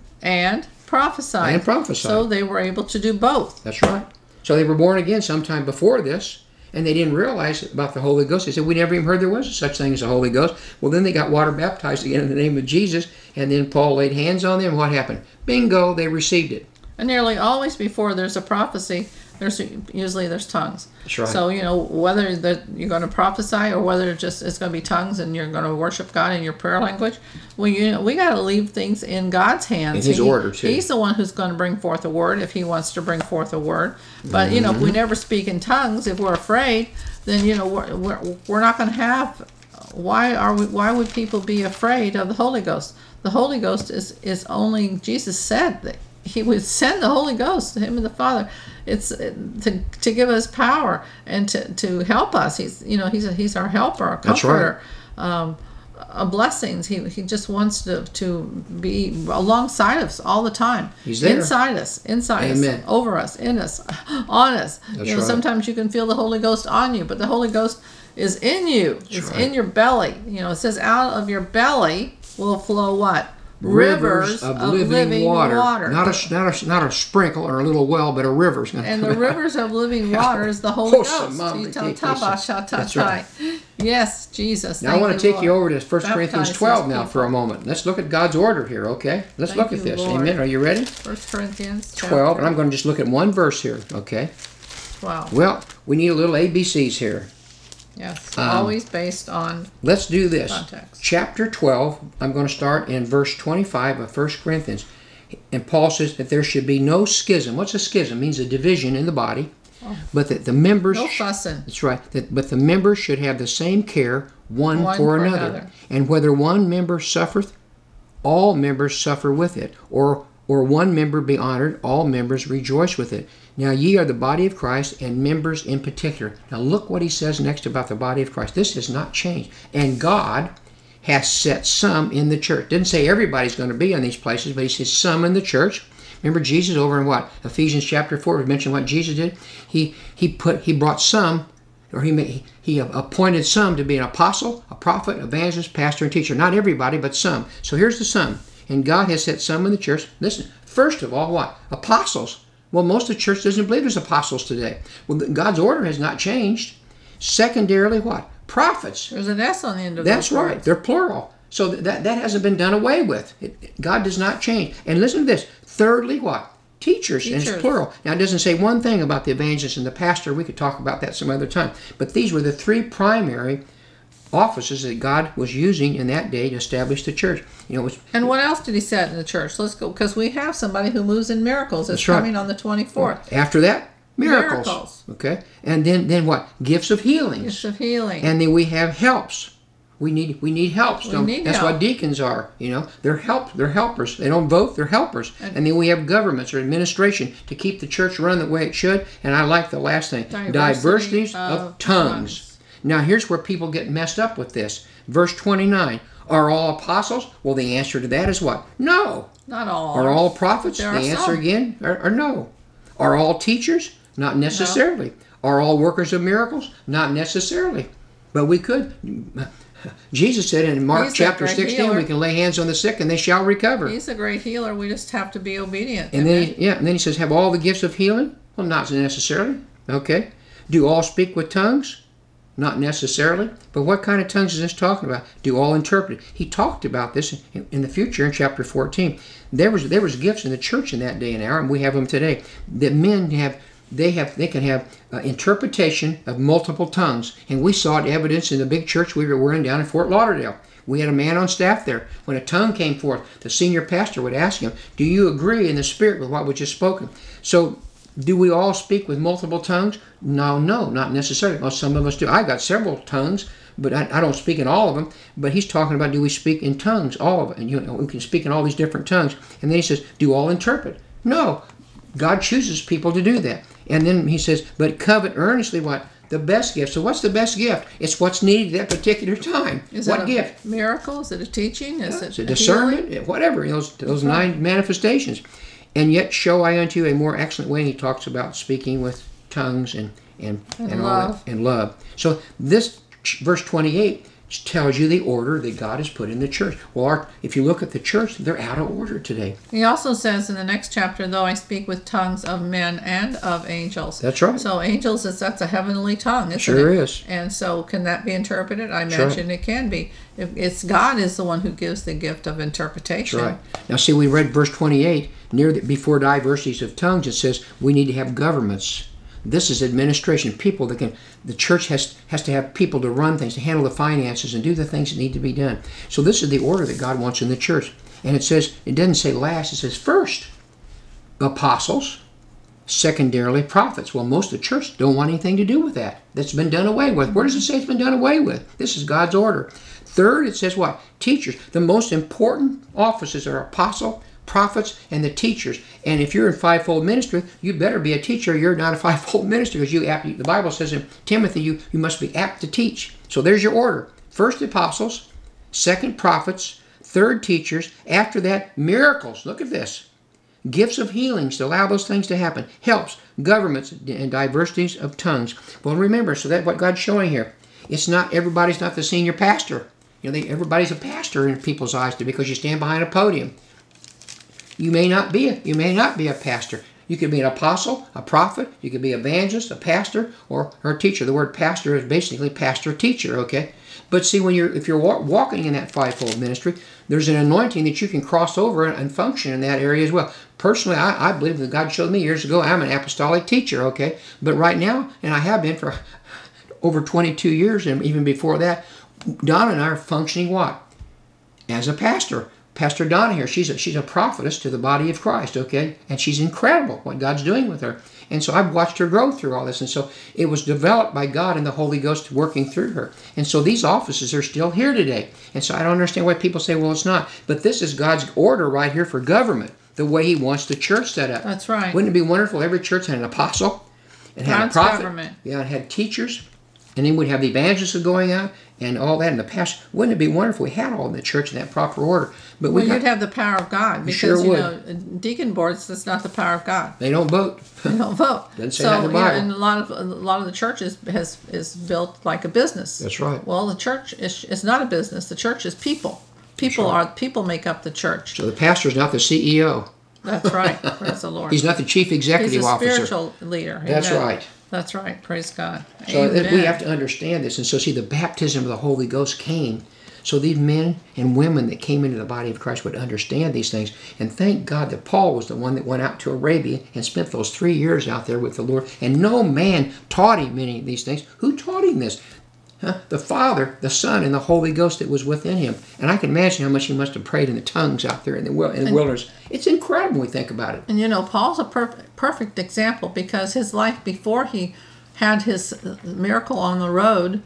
and prophesied. And prophesied. So they were able to do both. That's right. So they were born again sometime before this, and they didn't realize about the Holy Ghost. They said, we never even heard there was such thing as a Holy Ghost. Well, then they got water baptized again in the name of Jesus, and then Paul laid hands on them. What happened? Bingo, they received it. And nearly always before there's a prophecy, there's usually there's tongues. That's right. So you know whether that you're going to prophesy or whether it just it's going to be tongues and you're going to worship God in your prayer language. Well, you know, we got to leave things in God's hands. In His He- order, too. He's the one who's going to bring forth a word if He wants to bring forth a word. But you know, if we Mm-hmm. never speak in tongues, if we're afraid, then you know we're we're, we're not going to have. Why are we? Why would people be afraid of the Holy Ghost? The Holy Ghost is is only Jesus said that He would send the Holy Ghost to Him and the Father. It's uh, to to give us power and to, to help us. He's you know he's a, he's our helper, our That's right. comforter, um, a blessings. He he just wants to to be alongside us all the time. He's there. Inside us, inside Amen. us, over us, in us, on us. That's you know right. sometimes you can feel the Holy Ghost on you, but the Holy Ghost is in you. It's right. in your belly. You know it says out of your belly will flow what? Rivers, of, living, water. water. Not a not a not a sprinkle or a little well, but a river's going to And come the out. rivers of living water is the Holy Oh, Ghost. Samam, You tell ridiculous. Tabasha That's Tatai. right. You Yes, Jesus. Now thank I want to take Lord. you over to First Baptize Corinthians these twelve now for a people. moment. Let's look at God's order here, okay? Let's Thank look at you, this. Lord. Amen. Are you ready? First Corinthians twelve, and I'm chapter going to just look at one verse here, okay? twelve. Well, we need a little A B Cs here. Yes, um, always based on Let's do this. context. Chapter twelve, I'm going to start in verse twenty-five of First Corinthians. And Paul says that there should be no schism. What's a schism? It means a division in the body. Oh. But that the members... No fussing. That's right. That, but the members should have the same care one, One for, for another. another. And whether one member suffereth, all members suffer with it. Or or one member be honored, all members rejoice with it. Now ye are the body of Christ, and members in particular. Now look what he says next about the body of Christ. This has not changed. And God has set some in the church. Didn't say everybody's going to be in these places, but he says some in the church. Remember Jesus over in what? Ephesians chapter four, we mentioned what Jesus did. He he put he brought some, or he made, he appointed some to be an apostle, a prophet, evangelist, pastor, and teacher. Not everybody, but some. So here's the some. And God has set some in the church. Listen, first of all, what? Apostles. Well, most of the church doesn't believe there's apostles today. Well, God's order has not changed. Secondarily, what? Prophets. There's an S on the end of That's those right. words. They're plural. So that, that hasn't been done away with. It, God does not change. And listen to this. Thirdly, what? Teachers. And it's Teachers. plural. Now, it doesn't say one thing about the evangelist and the pastor. We could talk about that some other time. But these were the three primary offices that God was using in that day to establish the church. You know, it was, And what else did he set in the church? Let's go, because we have somebody who moves in miracles. It's That's right. coming on the twenty-fourth. after that, miracles. Miracles. Okay? And then, then what? Gifts of healings. Gifts of healing. And then we have helps. We need we need helps. We don't- need That's help. what deacons are. You know, they're help. They're helpers. They don't vote. They're helpers. And, and then we have governments or administration to keep the church run the way it should. And I like the last thing: Diversity diversities of of, tongues. tongues. Now here's where people get messed up with this. Verse twenty-nine: Are all apostles? Well, the answer to that is what? No. Not all. Are all prophets? There The are answer some. again are, are no. Are all teachers? Not necessarily. Are all workers of miracles? Not necessarily. But we could. Jesus said in Mark He's a chapter great sixteen, healer. we can lay hands on the sick and they shall recover. He's a great healer. We just have to be obedient. And then, Amen. he, yeah, and then he says, have all the gifts of healing? Well, not necessarily. Okay. Do all speak with tongues? Not necessarily. But what kind of tongues is this talking about? Do all interpret? He talked about this in, in the future in chapter fourteen. There was there was gifts in the church in that day and hour, and we have them today. That men have they have they can have uh, interpretation of multiple tongues, and we saw it evidence in the big church we were in down in Fort Lauderdale. We had a man on staff there. When a tongue came forth, the senior pastor would ask him, "Do you agree in the spirit with what was just spoken?" So, do we all speak with multiple tongues? No, no, not necessarily. Well, some of us do. I got several tongues, but I, I don't speak in all of them. But he's talking about, do we speak in tongues, all of it? And you know, we can speak in all these different tongues. And then he says, do all interpret? No, God chooses people to do that. And then he says, but covet earnestly what? The best gift. So what's the best gift? It's what's needed at that particular time. Is what it a gift? miracle? Is it a teaching? Is It's it a a discernment, healing? whatever, those, those nine manifestations. And yet show I unto you a more excellent way. And he talks about speaking with tongues and, and, And and all love. that, and love. So this ch- verse twenty-eight tells you the order that God has put in the church. Well, our, if you look at the church, they're out of order today. He also says in the next chapter, though I speak with tongues of men and of angels. That's right. So angels, is that's a heavenly tongue, isn't Sure it? is. And so can that be interpreted? I That's right. imagine it can be. If it's God is the one who gives the gift of interpretation. That's right. Now, see, we read verse twenty-eight. Near the, before diversities of tongues, it says we need to have governments. This is administration. People that can. The church has has to have people to run things, to handle the finances, and do the things that need to be done. So this is the order that God wants in the church. And it says, it doesn't say last. It says first, apostles. Secondarily, prophets. Well, most of the church don't want anything to do with that. That's been done away with. Where does it say it's been done away with? This is God's order. Third, it says what? Teachers. The most important offices are apostle, prophets, and the teachers. And if you're in fivefold ministry, you better be a teacher. You're not a fivefold minister because you apt, the Bible says in Timothy, you, you must be apt to teach. So there's your order. First, apostles. Second, prophets. Third, teachers. After that, miracles. Look at this. Gifts of healings to allow those things to happen. Helps, governments, and diversities of tongues. Well, remember, so that's what God's showing here. It's not, everybody's not the senior pastor. You know, they, everybody's a pastor in people's eyes because you stand behind a podium. You may not be a, you may not be a pastor. You could be an apostle, a prophet, you could be evangelist, a pastor, or, or a teacher. The word pastor is basically pastor-teacher, okay? But see, when you're if you're wa- walking in that fivefold ministry, there's an anointing that you can cross over and, and function in that area as well. Personally, I, I believe that God showed me years ago I'm an apostolic teacher, okay? But right now, and I have been for over twenty-two years, and even before that, Donna and I are functioning what? As a pastor. Pastor Donna here, she's a, she's a prophetess to the body of Christ, okay? And she's incredible what God's doing with her. And so I've watched her grow through all this. And so it was developed by God and the Holy Ghost working through her. And so these offices are still here today. And so I don't understand why people say, well, it's not. But this is God's order right here for government, the way he wants the church set up. That's right. Wouldn't it be wonderful? Every church had an apostle. It had God's a prophet. government. Yeah, it had teachers. And then we'd have the evangelists going out and all that in the past. Wouldn't it be wonderful? We had all in the church in that proper order. But Well, we got, you'd have the power of God because, sure you would. know, deacon boards, that's not the power of God. they don't vote. They don't vote. Doesn't say so, that in the yeah, Bible. and a lot of a lot of the churches has is built like a business. That's right. Well, the church is is not a business. The church is people. People right. are people make up the church. So the pastor's not the C E O. That's right. Praise the Lord. He's not the chief executive He's a officer. spiritual leader. That's Amen. right. That's right. Praise God. So Amen. we have to understand this. And so see, the baptism of the Holy Ghost came. So these men and women that came into the body of Christ would understand these things. And thank God that Paul was the one that went out to Arabia and spent those three years out there with the Lord. And no man taught him any of these things. Who taught him this? Huh? The Father, the Son, and the Holy Ghost that was within him. And I can imagine how much he must have prayed in the tongues out there in the, wil- in the wilderness. It's incredible when we think about it. And you know, Paul's a perfect perfect example because his life before he had his miracle on the road,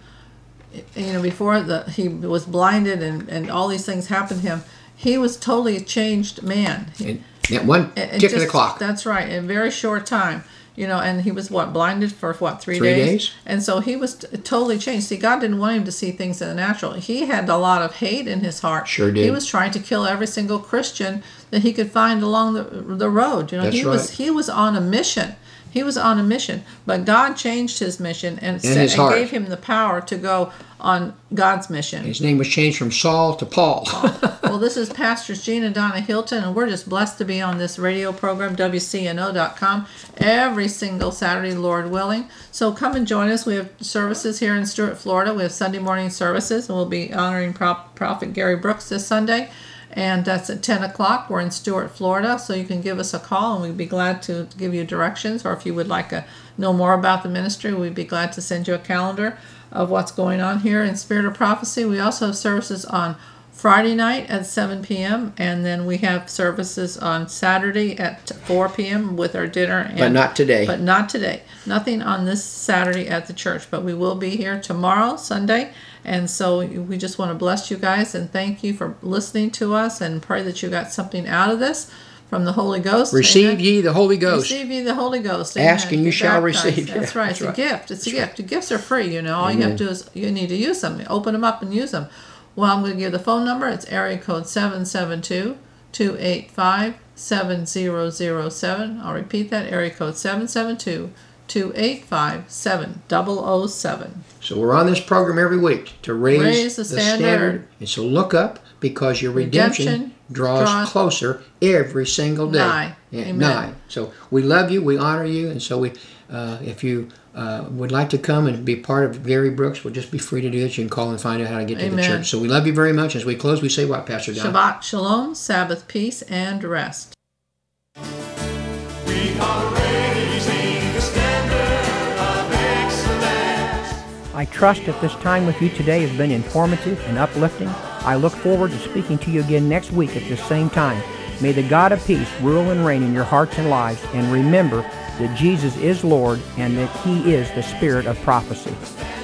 you know, before the he was blinded and, and all these things happened to him, he was totally a changed man. And that one It- it tick of the just- clock. That's right, in a very short time. You know, and he was what, blinded for what, three, Three days? days. And so he was t- totally changed. See, God didn't want him to see things in the natural. He had a lot of hate in his heart. Sure did. He was trying to kill every single Christian that he could find along the the road. You know, That's he right. was he was on a mission. He was on a mission, but God changed his mission and, set, his and heart. gave him the power to go on God's mission. His name was changed from Saul to Paul. Well, this is Pastors Gene and Donna Hilton, and we're just blessed to be on this radio program, W C N O dot com, every single Saturday, Lord willing. So come and join us. We have services here in Stuart, Florida. We have Sunday morning services, and we'll be honoring Prop- Prophet Gary Brooks this Sunday, and that's at ten o'clock. We're in Stuart, Florida, so you can give us a call, and we'd be glad to give you directions, or if you would like to know more about the ministry, we'd be glad to send you a calendar of what's going on here in Spirit of Prophecy. We also have services on Friday night at seven p.m. and then we have services on Saturday at four p.m. with our dinner. And, But not today. But not today. Nothing on this Saturday at the church, but we will be here tomorrow, Sunday. And so we just want to bless you guys and thank you for listening to us and pray that you got something out of this from the Holy Ghost. Receive Amen. ye the Holy Ghost. Receive ye the Holy Ghost. Ask Amen. and you Get shall baptized. receive. That's Yeah, right. that's It's a right. gift. It's a That's gift. The gifts are free, you know. All you Amen. have to do is you need to use them. Open them up and use them. Well, I'm going to give the phone number. It's area code seven seven two, two eight five, seven zero zero seven. I'll repeat that. Area code seven seven two, two eight five, seven zero zero seven. So we're on this program every week to raise, Raise the standard. And so look up because your redemption, Redemption draws, draws closer every single day. nigh. Yeah, Amen. nigh. So we love you. We honor you. And so we, uh, if you uh, would like to come and be part of Gary Brooks, we'll just be free to do it. You can call and find out how to get to the Amen. church. So we love you very much. As we close, we say what, Pastor Don? Shabbat Shalom, Sabbath peace, and rest. We are raising the standard of excellence. I trust that this time with you today has been informative and uplifting. I look forward to speaking to you again next week at this same time. May the God of peace rule and reign in your hearts and lives, and remember that Jesus is Lord and that He is the Spirit of prophecy.